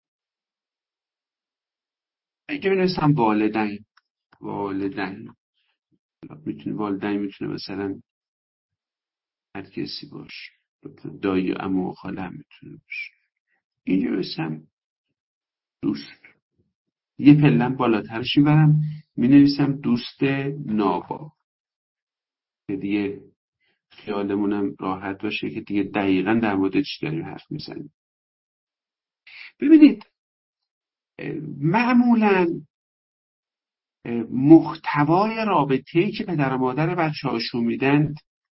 اگه بنویسم والدین والدین میتونه والدین میتونه مثلا هر کسی باشه، دایی و عمو و خاله هم میتونه باشه. اینجا بنویسم دوست، یه پلن بالاترش میبرم مینویسم دوست نابا که دیگه خیالمونم راحت باشه که دیگه دقیقا در مورد چی داریم حرف میزنیم. ببینید معمولا محتوای رابطه‌ای که پدر و مادر بچه هاشون میدن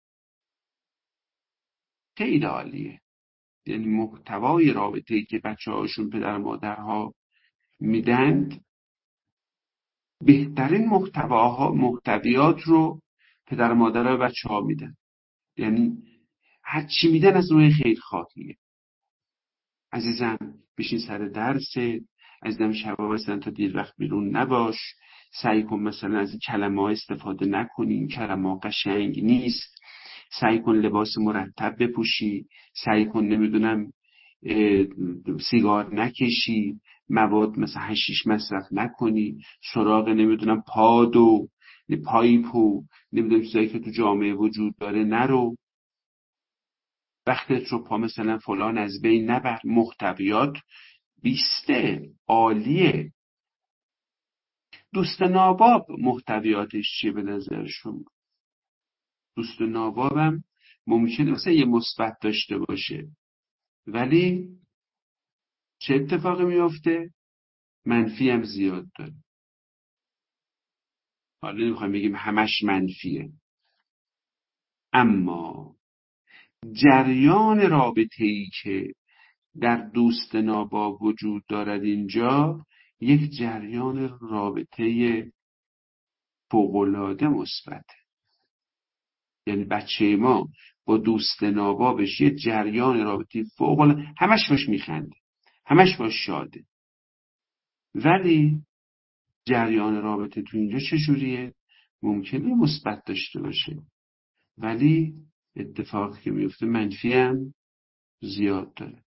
خیلی عالیه. یعنی محتوای رابطه‌ای که بچه هاشون پدر و مادرها میدند بهترین محتواها محتویات رو پدر و مادر به بچه ها میدن. یعنی هر چی میدن از روی خیرخواهیه. عزیزم بشین سر درست، عزیزم شبا مثلا تا دیر وقت بیرون نباش، سعی کن مثلا از این کلمه ها استفاده نکنی، این کلمه ها قشنگ نیست، سعی کن لباس مرتب بپوشی، سعی کن نمیدونم سیگار نکشی، مواد مثلا حشیش مصرف نکنی، سراغ نمیدونم پاد و پایپ و نمیدونم چیزایی که تو جامعه وجود داره نرو، وقتت رو پا مثلا فلان از بین نبر. محتویات بیسته عالیه. دوست ناباب محتویاتش چیه به نظر شما؟ دوست نابابم ممکنه مثلا یه مثبت داشته باشه ولی چه اتفاقی میفته؟ منفی هم زیاد داره. حالا نمیخوایم بگیم همش منفیه، اما جریان رابطه‌ای که در دوست ناباب وجود دارد اینجا یک جریان رابطه فوق‌العاده مثبته. یعنی بچه ما با دوست نابابش یه جریان رابطه فوق‌العاده، همش باش میخنده، همش باش شاده، ولی جریان رابطه تو اینجا چجوریه؟ ممکنه مثبت داشته باشه ولی اتفاقی که میفته منفی هم زیاد داره.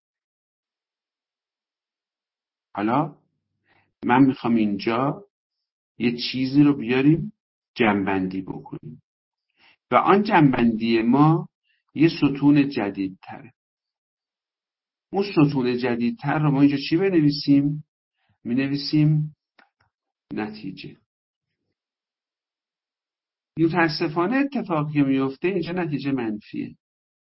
حالا من میخوام اینجا یه چیزی رو بیاریم جمع‌بندی بکنیم و آن جمع‌بندی ما یه ستون جدید تره. اون ستون جدیدتر رو ما اینجا چی بنویسیم؟ می نویسیم نتیجه. متاسفانه اتفاقی که میفته اینجا نتیجه منفیه.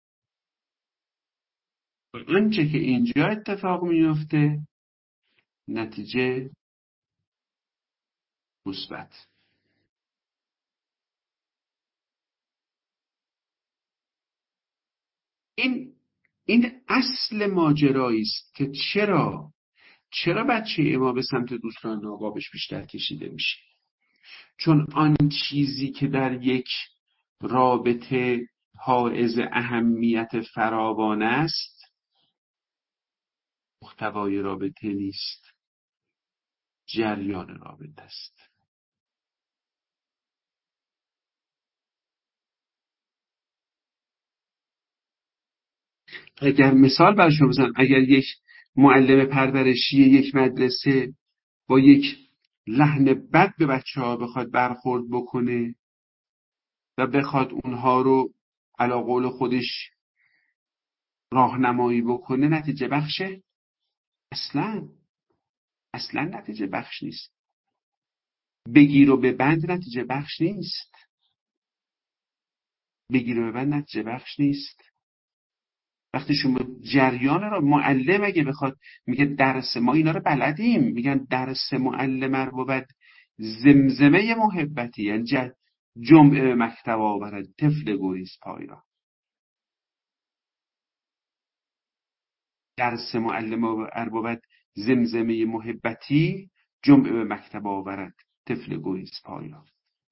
آنچه که اینجا اتفاق میفته نتیجه مثبت. این این اصل ماجرایی است که چرا چرا بچه ما به سمت دوستان نابابش بیشتر کشیده میشه. چون آن چیزی که در یک رابطه حائز اهمیت فراوان است محتوای رابطه نیست، جریان رابطه است. اگر مثال برای شما بزنم، اگر یک معلم پرورشی یک مدرسه با یک لحن بد به بچه ها بخواد برخورد بکنه و بخواد اونها رو علی قول خودش راهنمایی بکنه، نتیجه بخشه؟ اصلا اصلا نتیجه بخش نیست. بگیر و ببند نتیجه بخش نیست. بگیر و ببند نتیجه بخش نیست. وقتی شما جریان رو معلم اگه بخواد میگه درس ما اینا رو بلدیم، میگن درس معلم رو بود زمزمه محبتی، یعنی جمعه به مکتب آورد طفل گریز پایرا. درس معلم رو بود زمزمه محبتی، جمعه به مکتب آورد طفل گریز پایرا.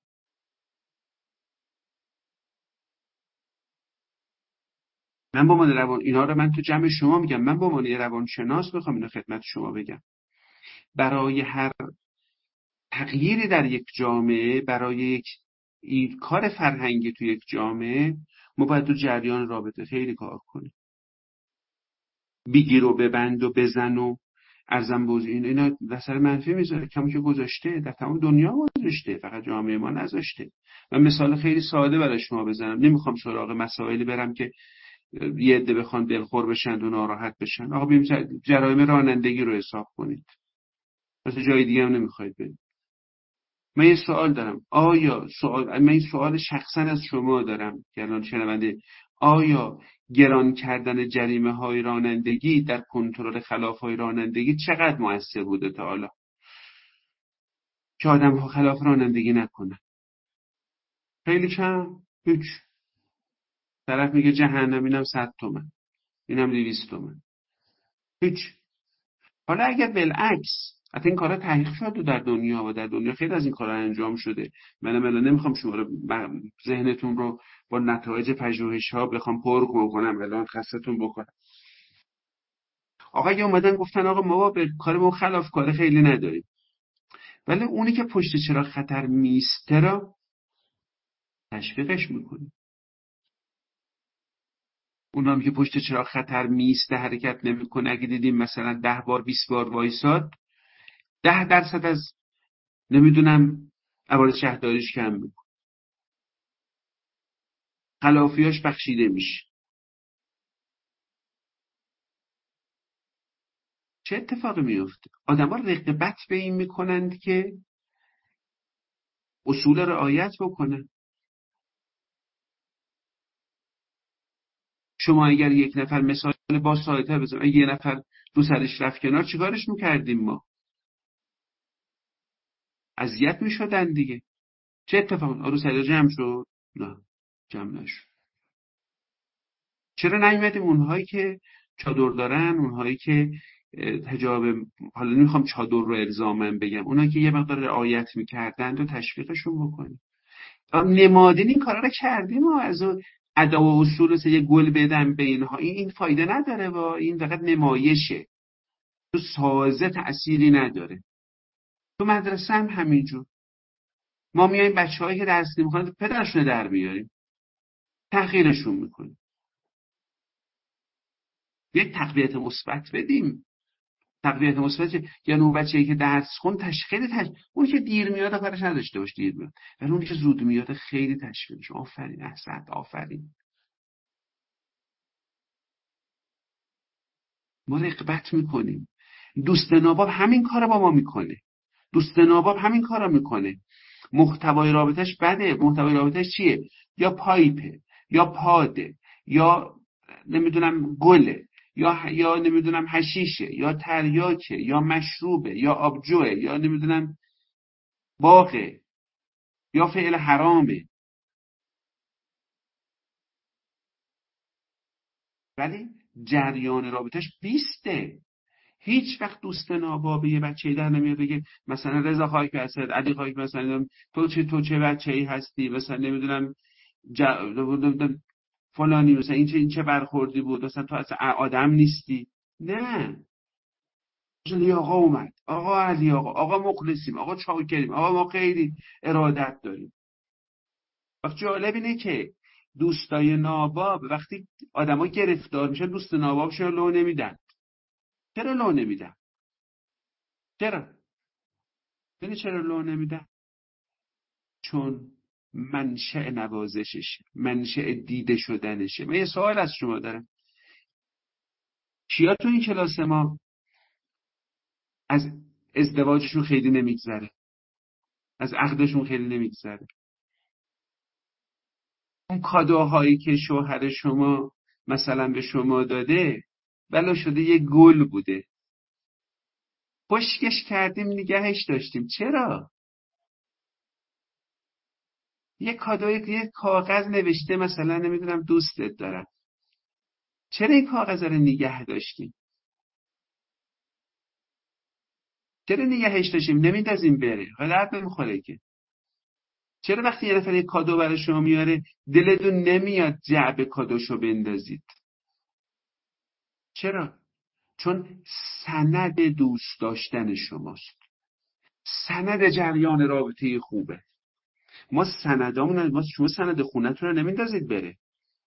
من با من روان اینا رو من تو جمع شما میگم، من با من روانشناس میخوام اینو خدمت شما بگم. برای هر تغییری در یک جامعه، برای یک این کار فرهنگی تو یک جامعه، ما باید تو جریان رابطه خیلی کار کنیم. بگیر و ببند و بزن و ارزم بوزی این اینا در سر منفی میذاره. کمی که گذاشته در تمام دنیا گذاشته، فقط جامعه ما نذاشته. من مثال خیلی ساده برای شما بزنم، نمیخوام سراغ مسائلی برم که یه عده بخوان دلخور بشن و ناراحت بشن. آقا بیم جرایم رانندگی رو حساب کنید، مثلا جای دیگه هم نمیخواید برید. من یه سوال دارم، آیا سوال من این سوال شخصا از شما دارم که الان شنونده، آیا گران کردن جریمه های رانندگی در کنترل خلاف های رانندگی چقدر مؤثر بوده تا حالا که آدم ها خلاف رانندگی نکنن؟ خیلی کم. هیچ. طرف میگه جهنم، اینم صد تومن، اینم دویست تومن. هیچ. حالا اگر بالعکس، حتی این کارا تحقیق شده در دنیا و در دنیا خیلی از این کارا انجام شده. منم الان نمیخوام شما رو ذهنتون رو با نتایج پژوهش‌ها بخوام پر کنم الان خستتون بکنم. آقا اگه اومدن گفتن آقا ما به کار ما خلاف کار خیلی نداریم، ولی اونی که پشت چراغ خطر میسته رو تشویقش میکنیم. اونم که پشت چراغ خطر میسته حرکت نمیکنه، اگه دیدیم مثلا ده بار بیست بار وایساد، ده درصد از نمیدونم عوارض شهرداریش کم میکنه، خلافیاش بخشیده میشه. چه اتفاقی میفته؟ آدم ها رقابت به این میکنند که اصول رعایت بکنن. شما اگر یک نفر مثال با سایته بزنم، اگه یه نفر رو سرش رفت کنار، چیکارش میکردیم ما؟ اذیت میشدن دیگه. چه اتفاقی؟ رو سرش جمع شد؟ نه، جمع نشد. چرا نیومدیم اونهایی که چادر دارن، اونهایی که حجاب، حالا نمیخوام چادر رو الزامن بگم، اونهایی که یه مقدار رعایت میکردن رو تشویقشون بکنیم. نمادین این کارا رو کردیم و از ادا و اصول یه گل بدن به اینها، این فایده نداره و این فقط نمایشه، تو سازه تأثیری نداره. تو مدرسه هم همینجور، ما میایم بچه‌هایی که درس نمیخوان پدرشون در بیاریم، تحقیرشون میکنیم. یک تقویت مثبت بدیم. تقویت مثبت یعنی اون بچه‌ای که درس خون تشخیص تش... اون که دیر میاد کارش نداشته باش، دیر میاد، ولی اون که زود میاد خیلی تشویقش. آفرین، احسنت، آفرین. ما رقابت میکنیم. دوست ناباب همین کارو با ما میکنه. دوست ناباب همین کارو میکنه. محتوای رابطش بده. محتوای رابطش چیه؟ یا پایپه، یا پاده، یا نمیدونم گله، یا یا نمیدونم حشیشه، یا تریاکه، یا مشروبه، یا آبجوه، یا نمیدونم باغه، یا فعل حرامه. ولی جریان رابطش بیسته. هیچ وقت دوست ناباب یه بچه‌ای در نمیاد بگه مثلا رضا خاک بسد، علی خاک مثلا تو چه تو چه بچه‌ای هستی، مثلا نمیدونم ج... فلانی مثلا این چه این چه برخوردی بود، مثلا تو اصلا آدم نیستی. نه، علی آقا اومد، آقا علی آقا، آقا مخلصیم، آقا چاکریم، آقا ما خیلی ارادت داریم. وقت جالب اینه که دوستای ناباب وقتی آدما گرفتار میشن، دوست نابابشون لو نمیدن. چرا لو نمیدن؟ چرا؟ یعنی چرا لو نمیدن؟ چون منشأ نوازششه، منشأ دیده شدنشه. من یه سوال از شما دارم، کیا تو این کلاس ما از ازدواجشون خیلی نمیگذره، از عقدشون خیلی نمیگذره. اون کادوهایی که شوهر شما مثلا به شما داده بلا شده یه گل بوده، خشکش کردیم نگهش داشتیم. چرا؟ یه کادوی یه کاغذ نوشته مثلا نمیدونم دوستت دارم، چرا این کاغذ رو نگه داشتیم؟ چرا نگهش داشتیم؟ نمیندازیم بره، حالا درد نمیخوره که. چرا وقتی یه نفر یه کادو برای شما میاره دلتون نمیاد جعبه کادوشو بندازید؟ چرا؟ چون سند دوست داشتن شماست، سند جریان رابطه خوبه. ما سندامون، ما شما سند خونتون رو نمیندازید بره.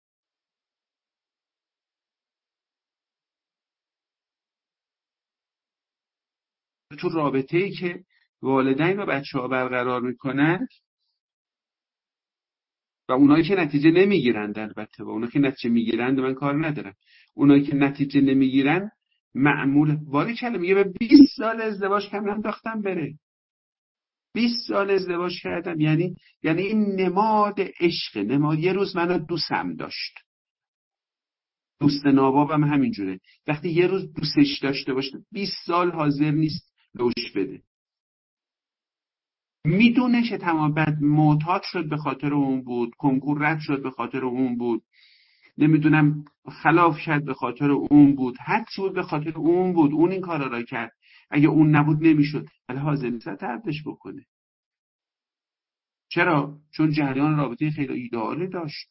تو رابطه ای که والدین و بچه ها برقرار میکنن و اونایی که نتیجه نمیگیرن، البته با اونایی که نتیجه میگیرن من کار ندارم، اونایی که نتیجه نمیگیرن معمول واری کلمه میگه به بیست سال ازدواج کردم انداختم بره. بیست سال ازدواج کردم، یعنی یعنی این نماد عشق، نماد. یه روز منو دوستم داشت، دوست نابابم همینجوره، وقتی یه روز دوستش داشته باشه بیست سال حاضر نیست لوش بده. میدونه که تمام بعد معتاد شد به خاطر اون بود، کنکور رد شد به خاطر اون بود، نمیدونم خلاف کرد به خاطر اون بود، هر چی بود به خاطر اون بود، اون این کارا را کرد، اگه اون نبود نمیشد، ولی حاضر نیست تردش بکنه. چرا؟ چون جریان رابطه خیلی ایدئالی داشت.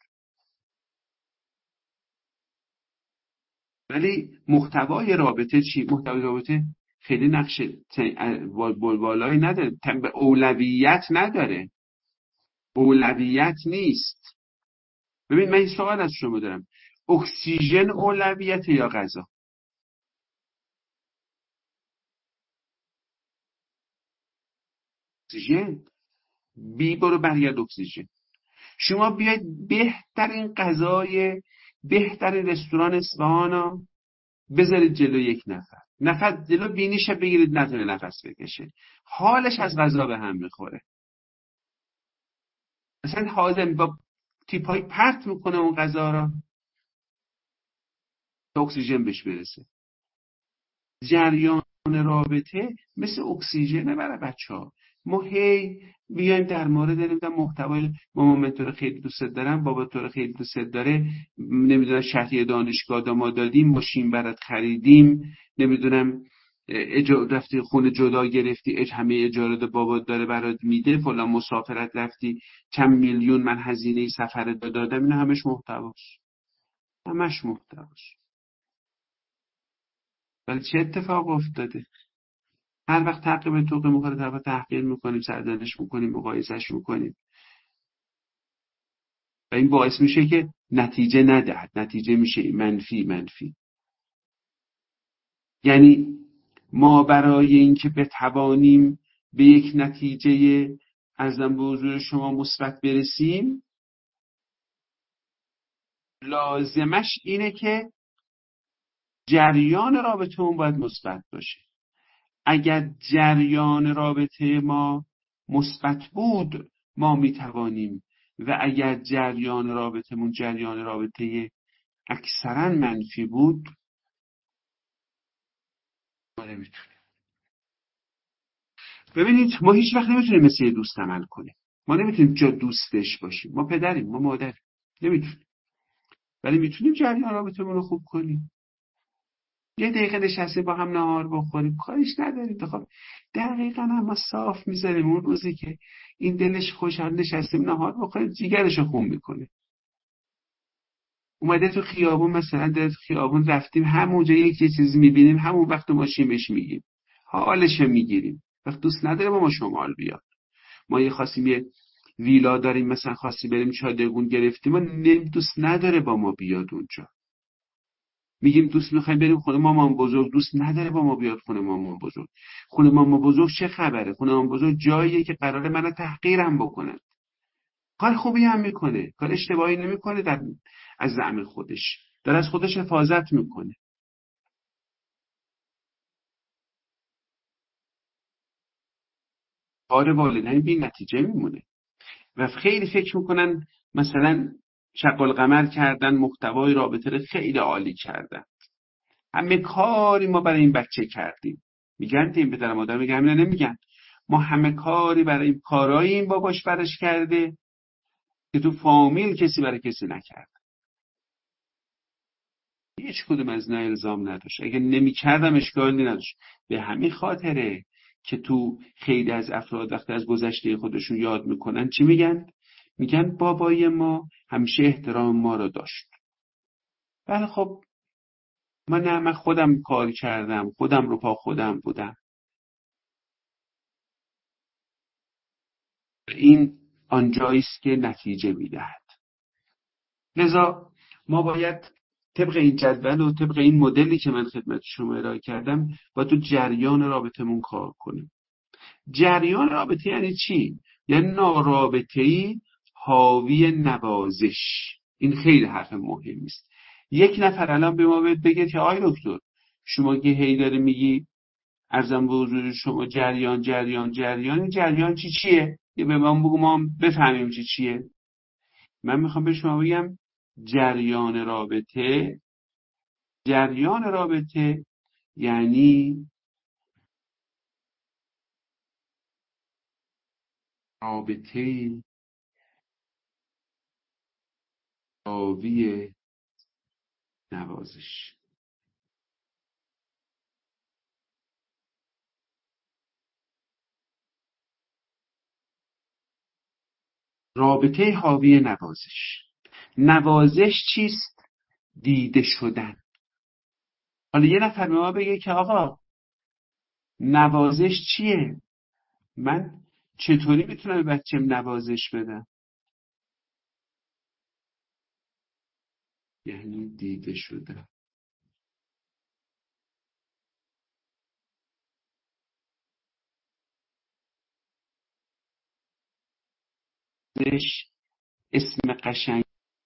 ولی محتوای رابطه چی؟ محتوای رابطه خیلی نقش بالایی نداره، به اولویت نداره، اولویت نیست. ببین من این سوال از شما دارم، اکسیژن اولویت یا غذا؟ اکسیژن. بی برو برگرد اکسیژن. شما بیاید بهترین غذای بهترین رستوران اصفهان بذارید جلو یک نفر، نفر جلو بینیش بگیرید نتونه نفس بکشه، حالش از غذا به هم میخوره. مثلا حاضر با تیپای پرت میکنه اون غذا را تا اکسیژن بهش برسه. جریان رابطه مثل اکسیژنه برای بچه ها. ما هی بیایم در مورد نمیدونم محتوای مامان من تو رو خیلی دوست دارم، بابا تو رو خیلی دوست داره، نمیدونم شهریه دانشگاه ما دادیم، ماشین برات خریدیم، نمیدونم رفتی خونه جدا گرفتی، اج همه اجاره بابات داره برات میده، فلان مسافرت رفتی چند میلیون من هزینه سفر دادم. اینا همش محتواست، همش محتواست. ولی چه اتفاق افتاده؟ هر وقت حق به توقع میخوره طرف تحقیر میکنیم، سردنش میکنیم، مقایسش میکنیم و این باعث میشه که نتیجه ندهد، نتیجه میشه منفی منفی. یعنی ما برای اینکه بتوانیم به یک نتیجه ارزم به حضور شما مثبت برسیم، لازمش اینه که جریان رابطه اون باید مثبت باشه. اگر جریان رابطه ما مثبت بود ما میتوانیم، و اگر جریان رابطمون جریان رابطه اکثرا منفی بود ما نمیتونیم. ببینید ما هیچ وقت نمیتونیم مثل یه دوست عمل کنیم، ما نمیتونیم جا دوستش باشیم، ما پدریم، ما مادریم، نمیتونیم. ولی میتونیم جریان رابطمون رو خوب کنیم. یه دقیقه نشستیم با هم نهار بخوریم، کاریش نداریم. خب دقیقا هم ما صاف میذاریم اون روزی که این دلش خوشحال نشستیم نهار بخوریم جیگرشو خون میکنه. اومده تو خیابون، مثلا در خیابون رفتیم همونجا یک چیزی میبینیم همون وقت ماشین بهش میگیم، حالش میگیریم. وقت دوست نداره با ما شمال بیاد. ما یه خواستیم یه ویلا داریم مثلا خواستیم بریم چادرگون گرفتیم، ما دوست نداره با ما بیاد اونجا. میگیم دوست میخوایم بریم خونه مامان بزرگ، دوست نداره با ما بیاد خونه مامان بزرگ. خونه مامان بزرگ چه خبره؟ خونه مامان بزرگ جاییه که قراره منو تحقیرم بکنن. کار خوبی هم میکنه، کار اشتباهی نمیکنه، در از زعم خودش داره از خودش حفاظت میکنه. کار والدین بی نتیجه میمونه و خیلی فکر میکنن مثلا شق القمر کردن، محتوای رابطه رو خیلی عالی کردن، همه کاری ما برای این بچه کردیم. میگن این پدر مادر میگن همینه، نمیگن ما همه کاری برای این کارایی این باباش برش کرده که تو فامیل کسی برای کسی نکرد. هیچ کدوم از اینا الزام نداشت، اگه نمیکردم اشکالی نداشت. به همین خاطره که تو خیلی از افراد وقتی از گذشته خودشون یاد میکنن چی میگن؟ میگن بابای ما همیشه احترام ما رو داشت. بله خب من نه، من خودم کار کردم، خودم رو پا خودم بودم. این آنجاییست که نتیجه میدهد. لذا ما باید طبق این جدول و طبق این مدلی که من خدمت شما ارائه کردم با تو جریان رابطمون کار کنیم. جریان رابطه یعنی چی؟ یعنی نارابطه‌ای حاوی نوازش. این خیلی حرف مهمی است. یک نفر الان به ما بگه که آی دکتر شما که هی داری میگی عرضم به حضور شما جریان جریان جریان این جریان چی چیه؟ یه به من بگو ما بفهمیم چی چیه. من میخوام به شما بگم جریان رابطه جریان رابطه یعنی رابطه حاوی نوازش. رابطه حاوی نوازش. نوازش چیست؟ دیده شدن. حالا یه نفر به ما بگه که آقا نوازش چیه؟ من چطوری میتونم به بچه‌م نوازش بدم؟ یعنی دیده شدن. اسم قشنگ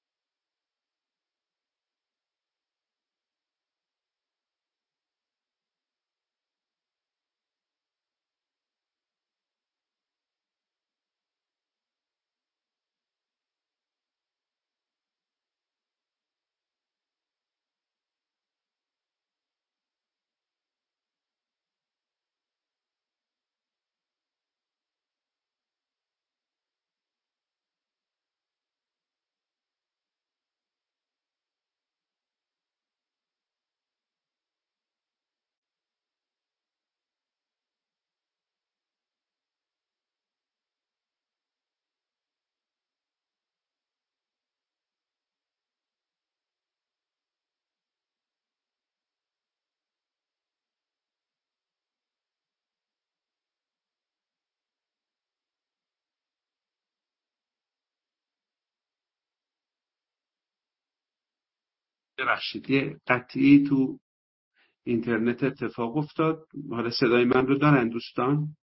ببخشید یه قطعی تو اینترنت اتفاق افتاد. حالا صدای من رو دارن دوستان؟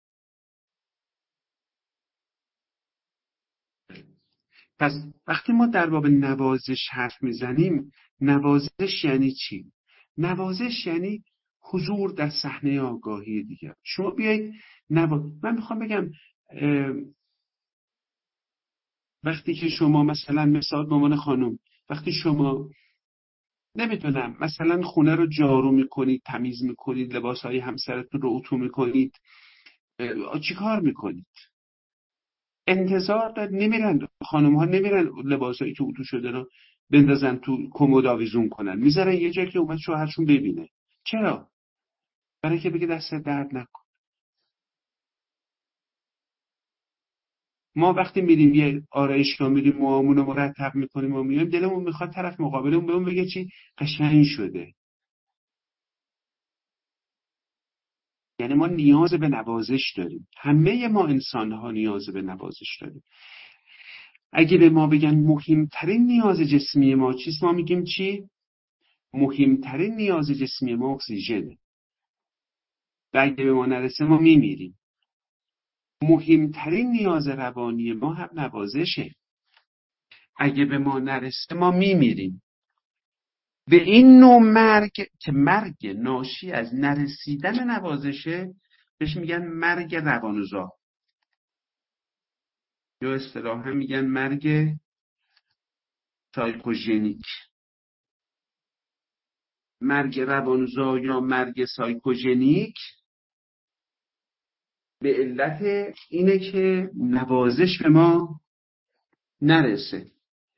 پس وقتی ما در باب نوازش حرف میزنیم، نوازش یعنی چی؟ نوازش یعنی حضور در صحنه آگاهی دیگر. شما بیایید نوا... من میخوام بگم وقتی که شما مثلا مثال به عنوان خانم وقتی شما نمیدونم مثلا خونه رو جارو میکنید، تمیز میکنید، لباسهای همسرتون رو اتو میکنید، چی کار میکنید؟ انتظار دارید نمیرن خانم ها نمیرن لباسایی که اتو شده رو بندازن تو کمد آویزون کنن، میذارن یه جایی که اومد شوهرشون ببینه. چرا؟ برای که بگه دست درد نکن. ما وقتی میریم یه آرایشگاه میریم موامون رو مرتب میکنیم و میایم دلمون میخواد طرف مقابلمون بهمون بگه چی قشنگ شده. یعنی ما نیاز به نوازش داریم. همه ما انسان ها نیاز به نوازش داریم. اگه به ما بگن مهمترین نیاز جسمی ما چیست، ما میگیم چی؟ مهمترین نیاز جسمی ما اکسیژنه و اگه به ما نرسه ما میمیریم. مهمترین نیاز روانی ما هم نوازشه. اگه به ما نرسه ما میمیریم. به این نوع مرگ که مرگ ناشی از نرسیدن نوازشه بهش میگن مرگ روانوزا. یا اصطلاحا میگن مرگ سایکوژنیک، مرگ روانزا یا مرگ سایکوژنیک به علت اینه که نوازش به ما نرسه.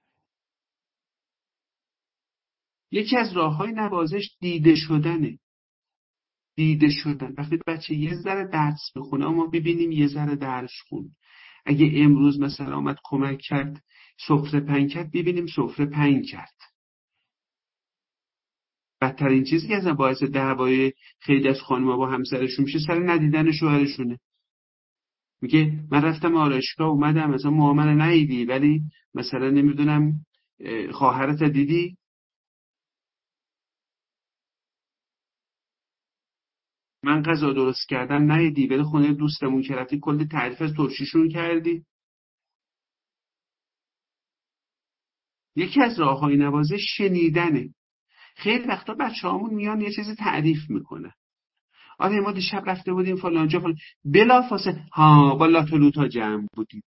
یکی از راه‌های نوازش دیده شدنه. دیده شدن. وقتی بچه یه ذره درس بخونه ما ببینیم یه ذره درس خون. اگه امروز مثلا آمد کمک کرد سفره پهن کرد، ببینیم سفره پهن کرد. بدترین چیزی که اصلا باعث دعوای خیلی از خانم‌ها با همسرشون میشه سر ندیدن شوهرشونه. میگه من رفتم آرایشگاه اومدم مثلا معامله ندیدی، ولی مثلا نمیدونم خواهرت دیدی. من غذا درست کردم ندیدی، ولی خونه دوستمون که رفتی کلی تعریف از ترشیشون کردی. یکی از راه‌های نوازش شنیدنه. خیلی وقتا بچه‌هامون میان یه چیزی تعریف میکنه. آره ما دیشب رفته بودیم فلانجا فلان، بلافاصله ها با لاتولوتا جمع بودید.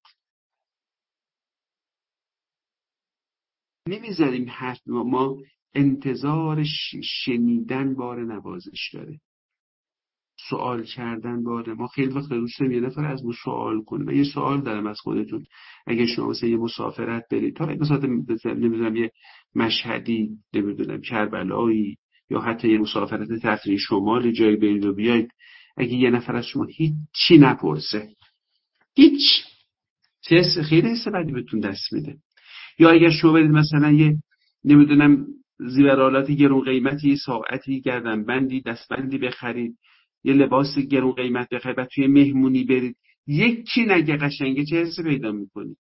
نمیذاریم حرف ما انتظار شنیدن بار نوازش داره. سوال کردن باره. ما خیلی وقت دوست داریم یه نفر از ما سوال کنه. من یه سوال دارم از خودتون. اگه شما مثلا یه مسافرت برید تا مثلا نمیدونم یه مشهدی، نمیدونم کربلایی، یا حتی یه مسافرت تفریحی شمالی جایی برید و بیاید، اگه یه نفر از شما هیچی نپرسه، هیچ چه خیلی حس بدی بهتون دست میده. یا اگر شما برید مثلا یه نمیدونم زیورالات گرون قیمتی، ساعتی، گردنبندی، دستبندی بخرید، یه لباس گرون قیمت بخرید، بعد توی مهمونی برید یکی نگه قشنگه، چه حسی پیدا میکنید؟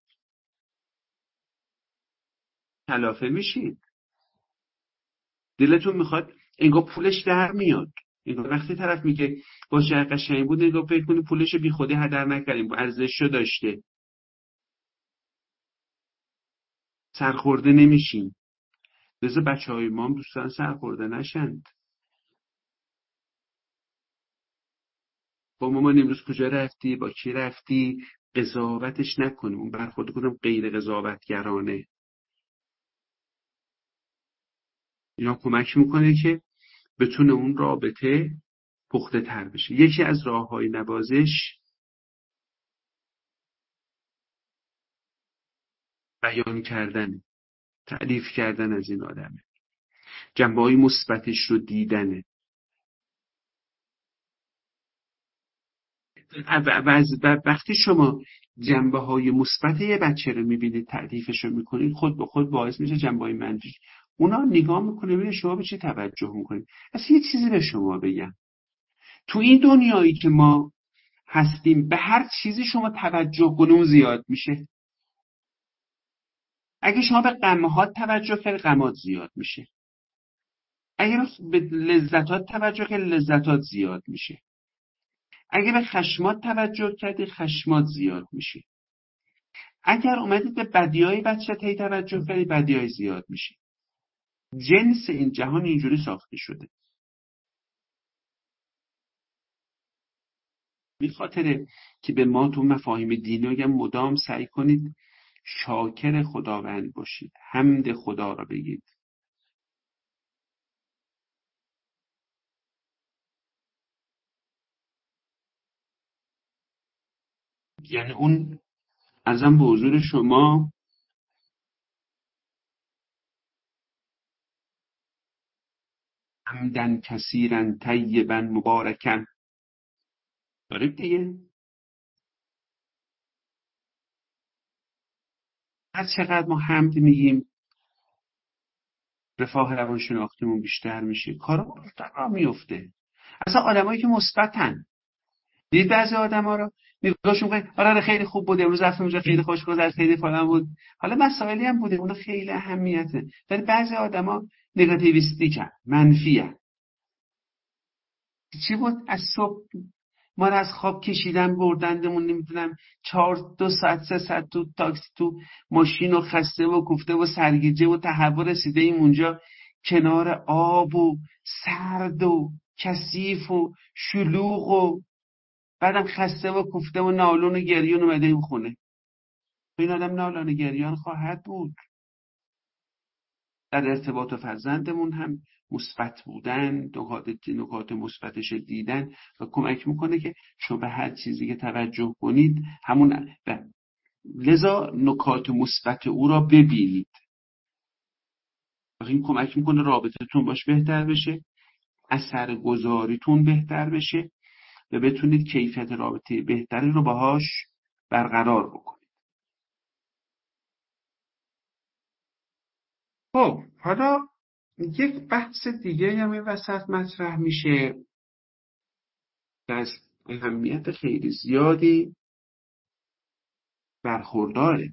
کلافه میشید. دلتون میخواد انگار پولش در میاد. انگار وقتی طرف میگه با چه قشنگ بود، انگار فکر کنی پولش بی خودی هدر نکردیم، ارزششو داشته. سرخورده نمیشیم. لذا بچهای ما هم دوستان سرخورده نشند. با مامان امروز کجا رفتی، با کی رفتی، قضاوتش نکنیم. اون برخورد کنم غیر قضاوتگرانه. اینا کمک میکنه که بتونه اون رابطه پخته تر بشه. یکی از راههای نوازش بیان کردن، تعریف کردن از این آدمه، جنبه‌های مثبتش رو دیدنه. و وقتی شما جنبه های مثبت یه بچه رو میبینید، تعریفش رو میکنید، خود به خود باعث میشه جنبه های منفی اونا نگاه میکنه ببینه شما به چی توجه میکنید. اصلا یه چیزی به شما بگم، تو این دنیایی که ما هستیم به هر چیزی شما توجه کنید اون زیاد میشه. اگه شما به غم‌هات توجه کنید غمات زیاد میشه. اگه به لذتات توجه کنید لذتات زیاد میشه. اگه به خشمات توجه کردی خشمات زیاد میشه. اگر اومدید به بدیهای بچه هی توجه کردی بدیهای زیاد میشه. جنس این جهان اینجوری ساخته شده. به خاطر که به ما تو مفاهیم دینی میگم مدام سعی کنید شاکر خداوند باشید، حمد خدا را بگید. یعنی اون ازم به حضور شما حمدن کثیرن طیبا مبارکن دارید دیگه. هر چقدر ما حمد میگیم رفاه روانشناختیمون بیشتر میشه، کارا بیشتر راه میفته. اصلا آدمایی که مثبتن، دید بعضی آدما رو نگاهشون کنید آره آره خیلی خوب بود امروز رفتم اونجا خیلی خوش گذشت خیلی فلان بود، حالا مسائلی هم بوده اونا خیلی اهمیته، ولی بعضی آدما نگاتیویستیکن، منفیه. چی بود از صبح ما رو از خواب کشیدن بردندمون نمیدونم چهار دو ساعت سه ساعت تو تاکسی تو ماشین و خسته و کوفته و سرگیجه و تهوع رسیده ایم اونجا کنار آب و سرد و کثیف و شلوغ و بعدم خسته و کوفته و نالون و گریون اومده ایم خونه. این آدم نالان گریان خواهد بود. در ارتباط و فرزندمون هم مثبت بودن، نکات نکات مثبتش دیدن و کمک میکنه که شما به هر چیزی که توجه کنید همون و لذا نکات مثبت او را ببینید. این کمک میکنه رابطتون باش بهتر بشه، اثرگذاریتون بهتر بشه و بتونید کیفیت رابطه بهتری رو باهاش برقرار بکنید. خب حالا یک بحث دیگه هم این وسط مطرح میشه که از اهمیت خیلی زیادی برخورداره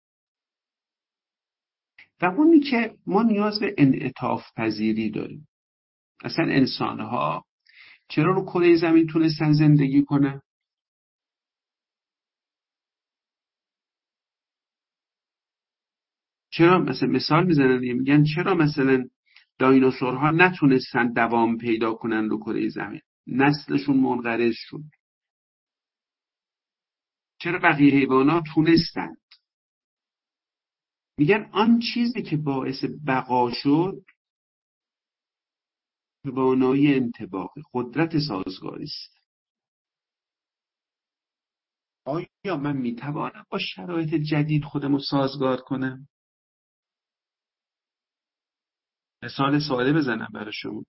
و اونی که ما نیاز به انعطاف پذیری داریم. اصلا انسانها چرا رو کره زمین تونستن زندگی کنن؟ چرا مثلا مثال میزنن میگن چرا مثلا دایناسورها نتونستن دوام پیدا کنن رو کره زمین، نسلشون منقرض شد؟ چرا بقیه حیوانات تونستن؟ میگن آن چیزی که باعث بقا شد توانایی انطباق، قدرت سازگاری است. آیا من میتوانم با شرایط جدید خودم رو سازگار کنم؟ مثال ساده بزنم برای شما.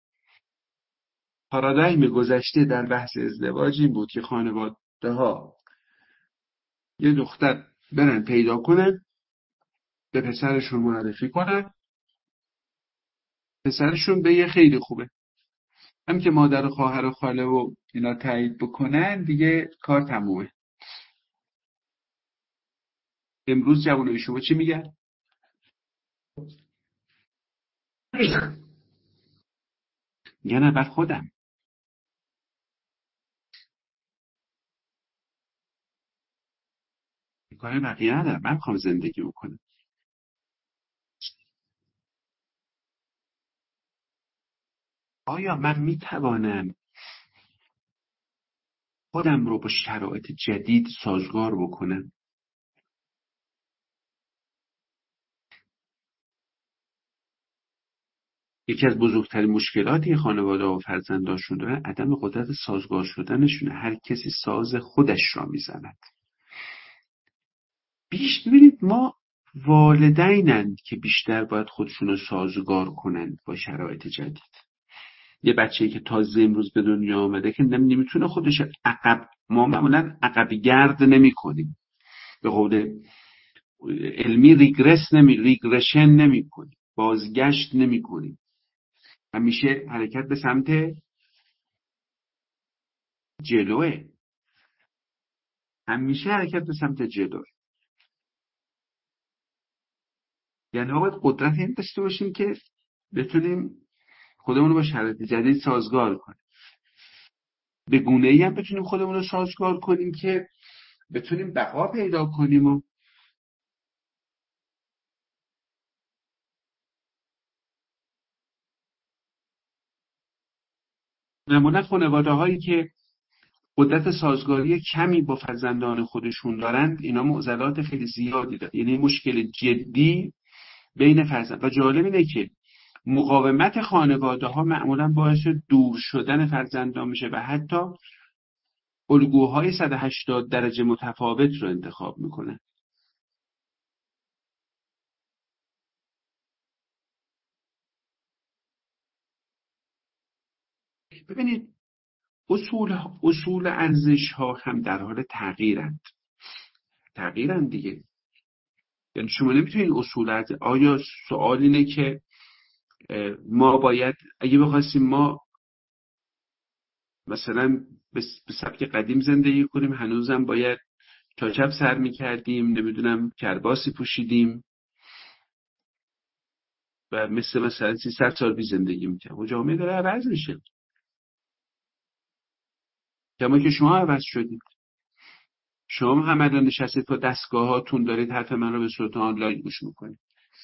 پارادایم گذشته در بحث ازدواج این بود که خانواده ها یه دختر برن پیدا کنن، به پسرشون معرفی کنن، پسرشون به یه خیلی خوبه، هم که مادر و خواهر و خاله و اینا تایید بکنن دیگه کار تمومه. امروز جوانای شما چی میگن؟ میگن اول خودم، کار بقیه ندارم، من میخوام زندگی بکنم. آیا من میتوانم خودم رو با شرایط جدید سازگار بکنم؟ یکی از بزرگترین مشکلاتی خانواده و فرزندانشون دارن عدم قدرت سازگار شدنشونه. هر کسی ساز خودش را میزند. بیش ببینید ما والدینند که بیشتر باید خودشون رو سازگار کنند با شرایط جدید. یه بچه‌ای که تازه امروز به دنیا آمده که نمیتونه خودش عقب، ما معمولا عقب گرد نمی کنیم، به قول علمی ریگرس نمی ریگرشن نمی کنیم، بازگشت نمی کنیم، همیشه حرکت به سمت جلوه، همیشه حرکت به سمت جلوه. یعنی ما باید قدرت این داشته باشیم که بتونیم خودمون رو با شرایط جدید سازگار کنیم، به گونه‌ای هم بتونیم خودمون رو سازگار کنیم که بتونیم بقا پیدا کنیم. و معمولا خانواده هایی که قدرت سازگاری کمی با فرزندان خودشون دارند اینا معضلات خیلی زیادی دارن، یعنی مشکل جدی بین فرزند. و جالب اینه که مقاومت خانواده ها معمولا باعث دور شدن فرزندان میشه و حتی الگوهای صد و هشتاد درجه متفاوت رو انتخاب میکنن. ببینید اصول اصول ارزش ها هم در حال تغییرند تغییرند دیگه. یعنی شما نمیتونید اصول ارزش، آیا سوال اینه که ما باید اگه بخواستیم ما مثلا به سبک قدیم زندگی کنیم هنوزم باید چاچپ سر میکردیم، نمیدونم کرباسی پوشیدیم و مثل مثلا سیصد سال بی زندگی میکنیم و جامعه داره عوض میشه، کما که شما عوض شدید. شما هم الان نشستید تا دستگاه هاتون دارید حرف من رو به صورت آنلاین گوش میکنید.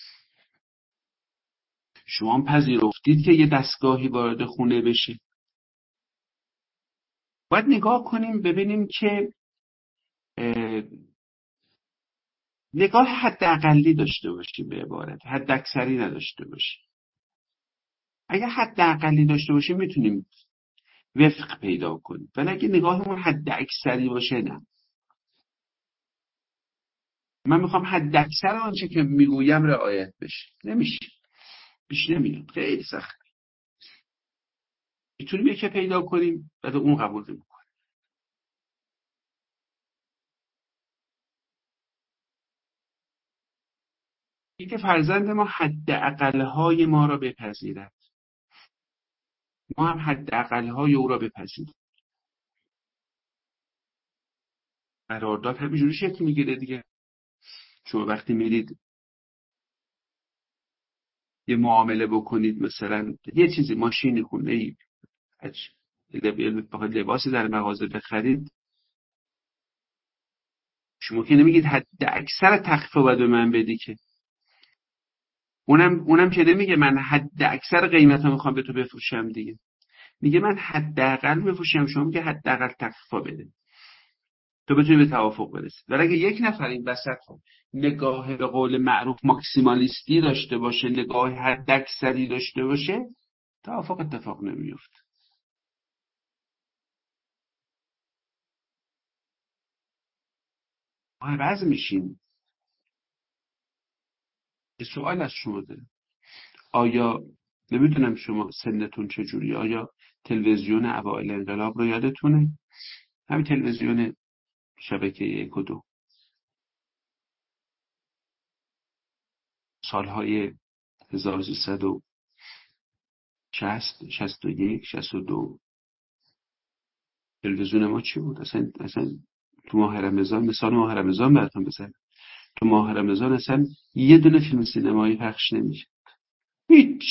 شما هم پذیرفتید که یه دستگاهی وارد خونه بشه. باید نگاه کنیم ببینیم که نگاه حد اقلی داشته باشیم، به عبارت حد اکثری نداشته باشیم. اگر حد اقلی داشته باشیم میتونیم وفق پیدا کنیم، ولی اگه نگاهمون حد اکثری باشه نه. من میخوام حد اکثر آنچه که میگویم رعایت بشه، نمیشه، پیش نمیاد، خیلی سخت. میتونیم یکی پیدا کنیم بعد اون قبول کنیم. اینکه فرزند ما حد اقلهای ما را بپذیرد، ما هم حد اقلهای او را بپذیریم. قرارداد همینجوری شکل میگیره دیگه. شما وقتی میرید یه معامله بکنید، مثلا یه چیزی ماشینی خونه ای لباسی در مغازه بخرید، شما که نمیگید حد اکثر تخفیف باید به من بدی، که اونم اونم که نمیگه من حد اکثر قیمت رو میخوام به تو بفروشم دیگه، میگه من حداقل بفروشم، شما میگه حداقل تخفیف بده تو بتونی به توافق برسی. ولی اگه یک نفر این وسط نگاه به قول معروف ماکسیمالیستی داشته باشه، نگاه حد اکثری داشته باشه، توافق اتفاق نمیفته. ما عوض میشیم. یه سوال از شما دارم، آیا نمیدونم شما سنتون چجوری، آیا تلویزیون اوایل انقلاب رو یادتونه؟ همین تلویزیون شبکه یک و دو، سالهای هزار و سیصد و شصت، شصت و یک، شصت و دو، تلویزیون ما چی بود؟ اصلا اصلا تو ماه رمضان، مثال ماه رمضان براتون بزنم، تو ماه رمضان اصلا یه دونه فیلم سینمایی پخش نمیشه، هیچ.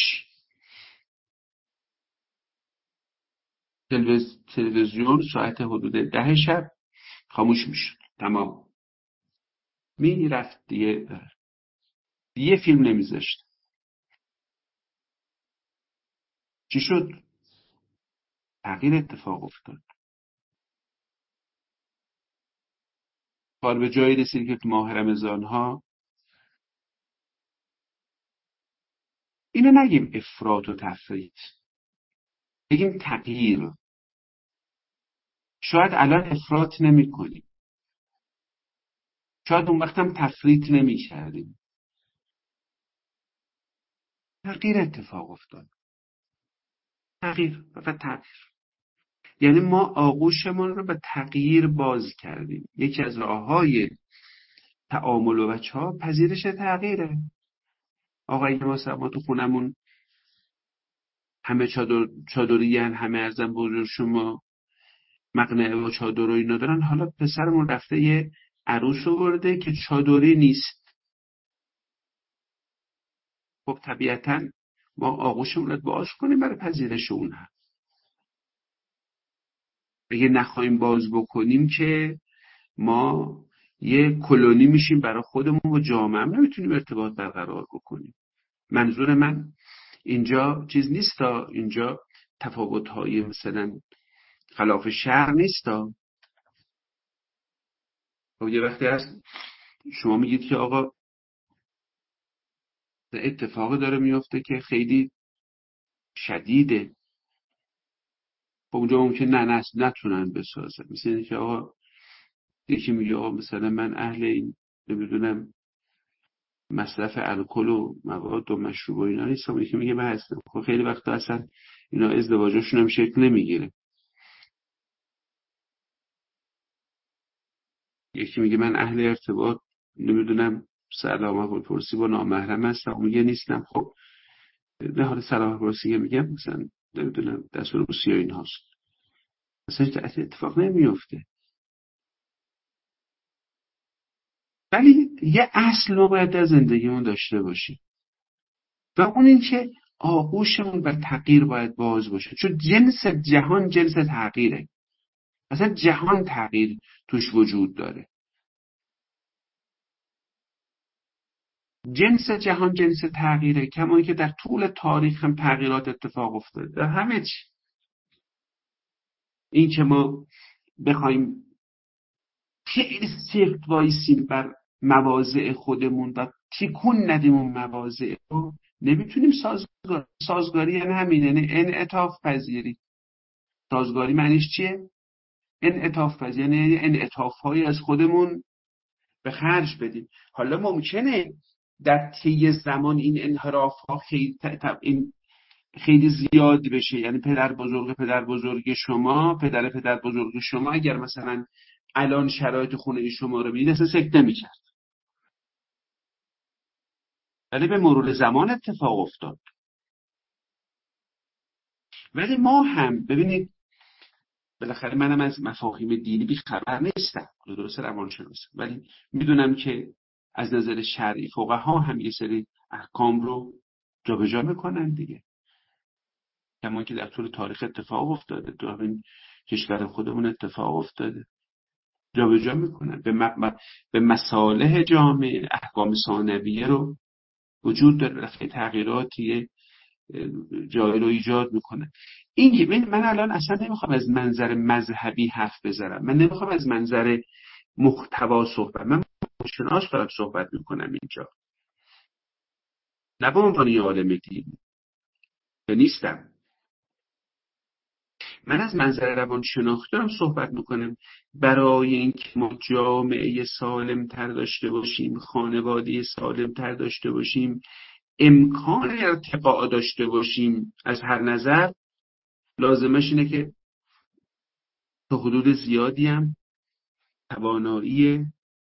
تلویز... تلویزیون ساعت حدود ده شب خاموش میشد، تمام، میرفت دیگه، دیگه فیلم نمیذاشت. چی شد؟ تغییر اتفاق افتاد. کار به جایی رسید که تو ماه رمضان ها، اینو نگیم افراط و تفریط، بگیم تغییر. شاید الان افراط نمی کنیم، شاید اون وقت هم تفریط نمی کردیم. تغییر اتفاق افتاد. تغییر، فقط تغییر. یعنی ما آغوشمون رو به تغییر باز کردیم. یکی از راههای تعامل و بچه ها پذیرش تغییره. آقایی که ما ما تو خونمون همه چادر چادری هن، همه ازم بزرگ شما مقنعه و چادر و اینا دارن، حالا پسرمون رفته یه عروس آورده که چادری نیست. خب طبیعتا ما آغوشمون رو باز کنیم برای پذیرش اونها. اگه نخواهیم باز بکنیم که ما یه کلونی میشیم برای خودمون و جامعه، هم نمیتونیم ارتباط برقرار بکنیم. منظور من اینجا چیز نیست، اینجا تفاوت‌های مثلا خلاف شرع نیست. خب یه وقتی هست شما میگید که آقا اتفاقی داره میفته که خیلی شدیده، خب اونجا ممکن نه نتونن بسازن. مثل اینکه آقا یکی میگه آقا مثلا من اهل این نمیدونم مصرف الکل و مواد و مشروب و اینا نیستم، یکی میگه من هستم. خب خیلی وقتا اصلا اینا ازدواجشون هم شکل نمیگیره. یکی میگه من اهل ارتباط نمیدونم سلام احوال پرسی با نامحرم هستم، میگه نیستم. خب نه حالا سلام احوال پرسی میگم مثلا نمیدونم دست روسیه این هاست، اصلا اتفاق نمیفته. ولی یه اصل ما باید در زندگیمون داشته باشیم و اون این که آغوشمون بر تغییر باید باز باشه، چون جنس جهان جنس تغییره. اصلا جهان تغییر توش وجود داره. جنس جهان جنس تغییره، کما که در طول تاریخ هم تغییرات اتفاق افتاده در همه چی. این که ما بخوایم خیلی سخت وایسیم بر مواضع خودمون و تکون ندیم اون مواضع رو، نمیتونیم سازگار سازگاری یعنی همین، یعنی انعطاف پذیری. سازگاری معنیش چیه؟ انعطاف پذیری، یعنی انعطاف‌هایی از خودمون به خرج بدیم. حالا ممکنه در طی زمان این انحراف‌ها خیلی این خیلی زیاد بشه، یعنی پدر بزرگ پدر بزرگ شما پدر پدر بزرگ شما اگر مثلا الان شرایط خونه شما رو میدید اصلا سکته میکرد، ولی به مرور زمان اتفاق افتاد. ولی ما هم ببینید، بالاخره منم از مفاهیم دینی بی خبر نیستم، درست روانشناسم، ولی میدونم که از نظر شرعی فقها هم یه سری احکام رو جابجا میکنن دیگه، کما که در طول تاریخ اتفاق افتاده، تو همین کشور خودمون اتفاق افتاده، جابجا میکنن به, م... به مصالح جامعه. احکام ثانویه رو وجود داره، رفع تغییراتی جایی رو ایجاد میکنه. این من الان اصلا نمیخوام از منظر مذهبی حرف بزنم، من نمیخوام از منظر محتوا صحبت، من شناس دارم صحبت میکنم اینجا، نه به عنوان یه عالم دینی نیستم. من از منظر روانشناختی دارم صحبت میکنم. برای اینکه ما جامعه سالم تر داشته باشیم، خانواده سالم تر داشته باشیم، امکان ارتقاء داشته باشیم از هر نظر، لازمش اینه که تا حدود زیادی هم توانایی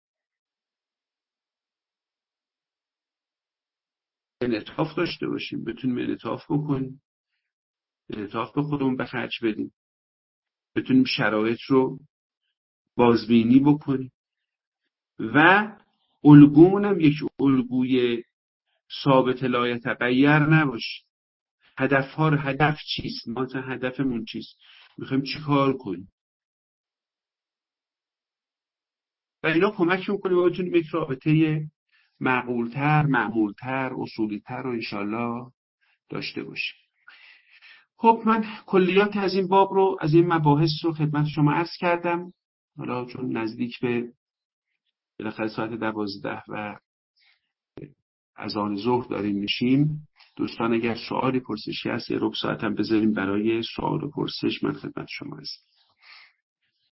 انعطاف داشته باشیم، بتونیم انعطاف بکنیم، انعطاف به خودمون به خرج بدیم، بتونیم شرایط رو بازبینی بکنیم و الگومون هم یک الگوی ثابت لا یتغیر نباشه. هدف ها رو، هدف چیست؟ ما تا هدفمون چیست؟ میخوایم چی کار کنیم؟ و اینا کمک میکنه و بتونیم یک رابطه معقولتر، معمولتر، اصولیتر رو انشالله داشته باشیم. خب من کلیات از این باب رو، از این مباحث رو خدمت شما عرض کردم. حالا چون نزدیک به بالاخره ساعت دوازده و از آن ظهر داریم میشیم، دوستان اگر سوالی پرسشی هست یه ربع ساعت هم بذاریم برای سوال و پرسش، من خدمت شما هستم.